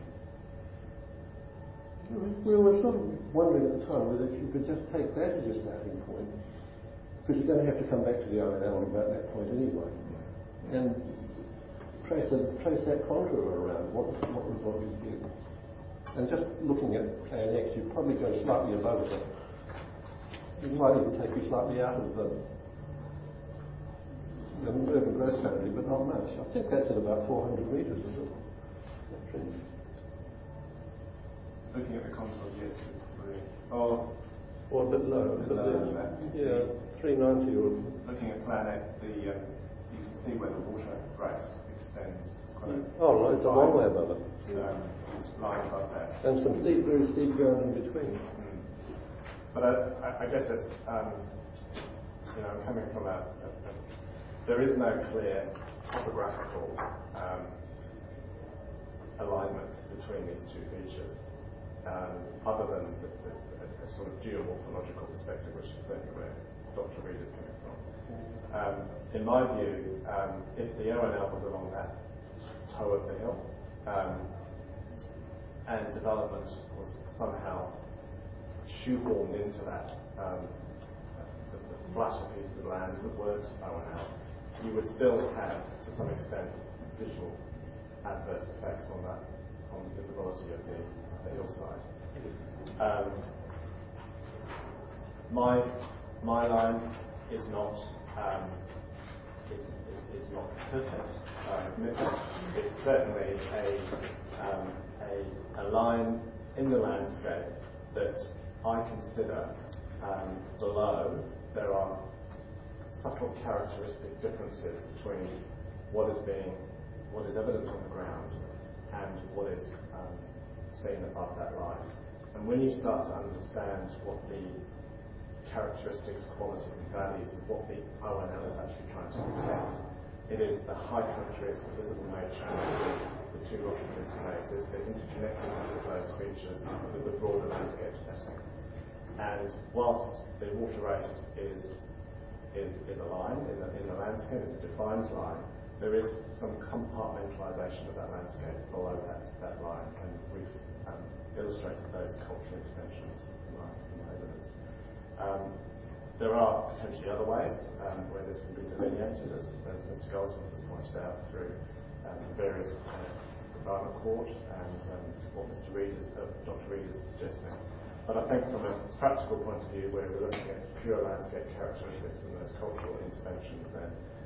We were sort of wondering at the time whether you could just take that as your starting point, because you're going to have to come back to the O&L about that point anyway, and trace that contour around what we did. And just looking at Plan X, you'd probably go slightly above it. It might even take you slightly out of the urban growth boundary, but not much. I think that's at about 400 metres, is it? That trench. Looking at the contours, yes. Or a bit low. Yeah, 390 or. Looking at Plan X, you can see where the water grace extends. It's quite it's a long way above it. Line above that. And some very steep ground in between. But I guess it's, coming from there is no clear topographical alignment between these two features, other than a sort of geomorphological perspective, which is certainly where Dr. Reid is coming from. In my view, if the O&L was along that toe of the hill, and development was somehow shoehorned into that, the flatter pieces of land that weren't O&L, you would still have, to some extent, visual adverse effects on the visibility of the hillside. My line is not perfect. I admit that. It's certainly a line in the landscape that I consider below. There are subtle characteristic differences between what is evident on the ground and what is seen above that line. And when you start to understand what the characteristics, qualities and values of what the ONL is actually trying to protect, it is the high characteristic visible nature of the two rocky interlaces, the interconnectedness of those features with the broader landscape setting. And whilst the water race is a line in the landscape, it's a defined line, there is some compartmentalisation of that landscape below that line, and we've illustrated those cultural interventions in my evidence. There are potentially other ways where this can be delineated, as Mr. Goldsmith has pointed out, through various environment court and what Dr. Reid is suggesting. But I think from a practical point of view, where we're looking at pure landscape characteristics and those cultural interventions, then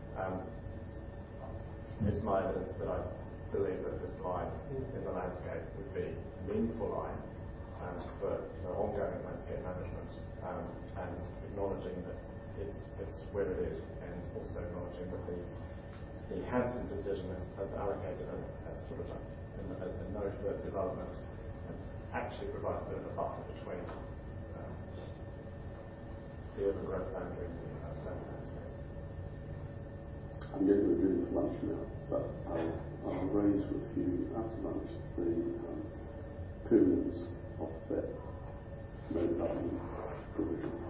it's my evidence that I believe that this line in the landscape would be a meaningful line for ongoing landscape management, and acknowledging that it's where it is, and also acknowledging that the Hanson decision has allocated a sort of a no further development, and actually provides a bit of a buffer between the overgrowth boundary and the standard landscape. I'm getting a drink for lunch now, but I'll raise with you after lunch the permanence of that no development provision.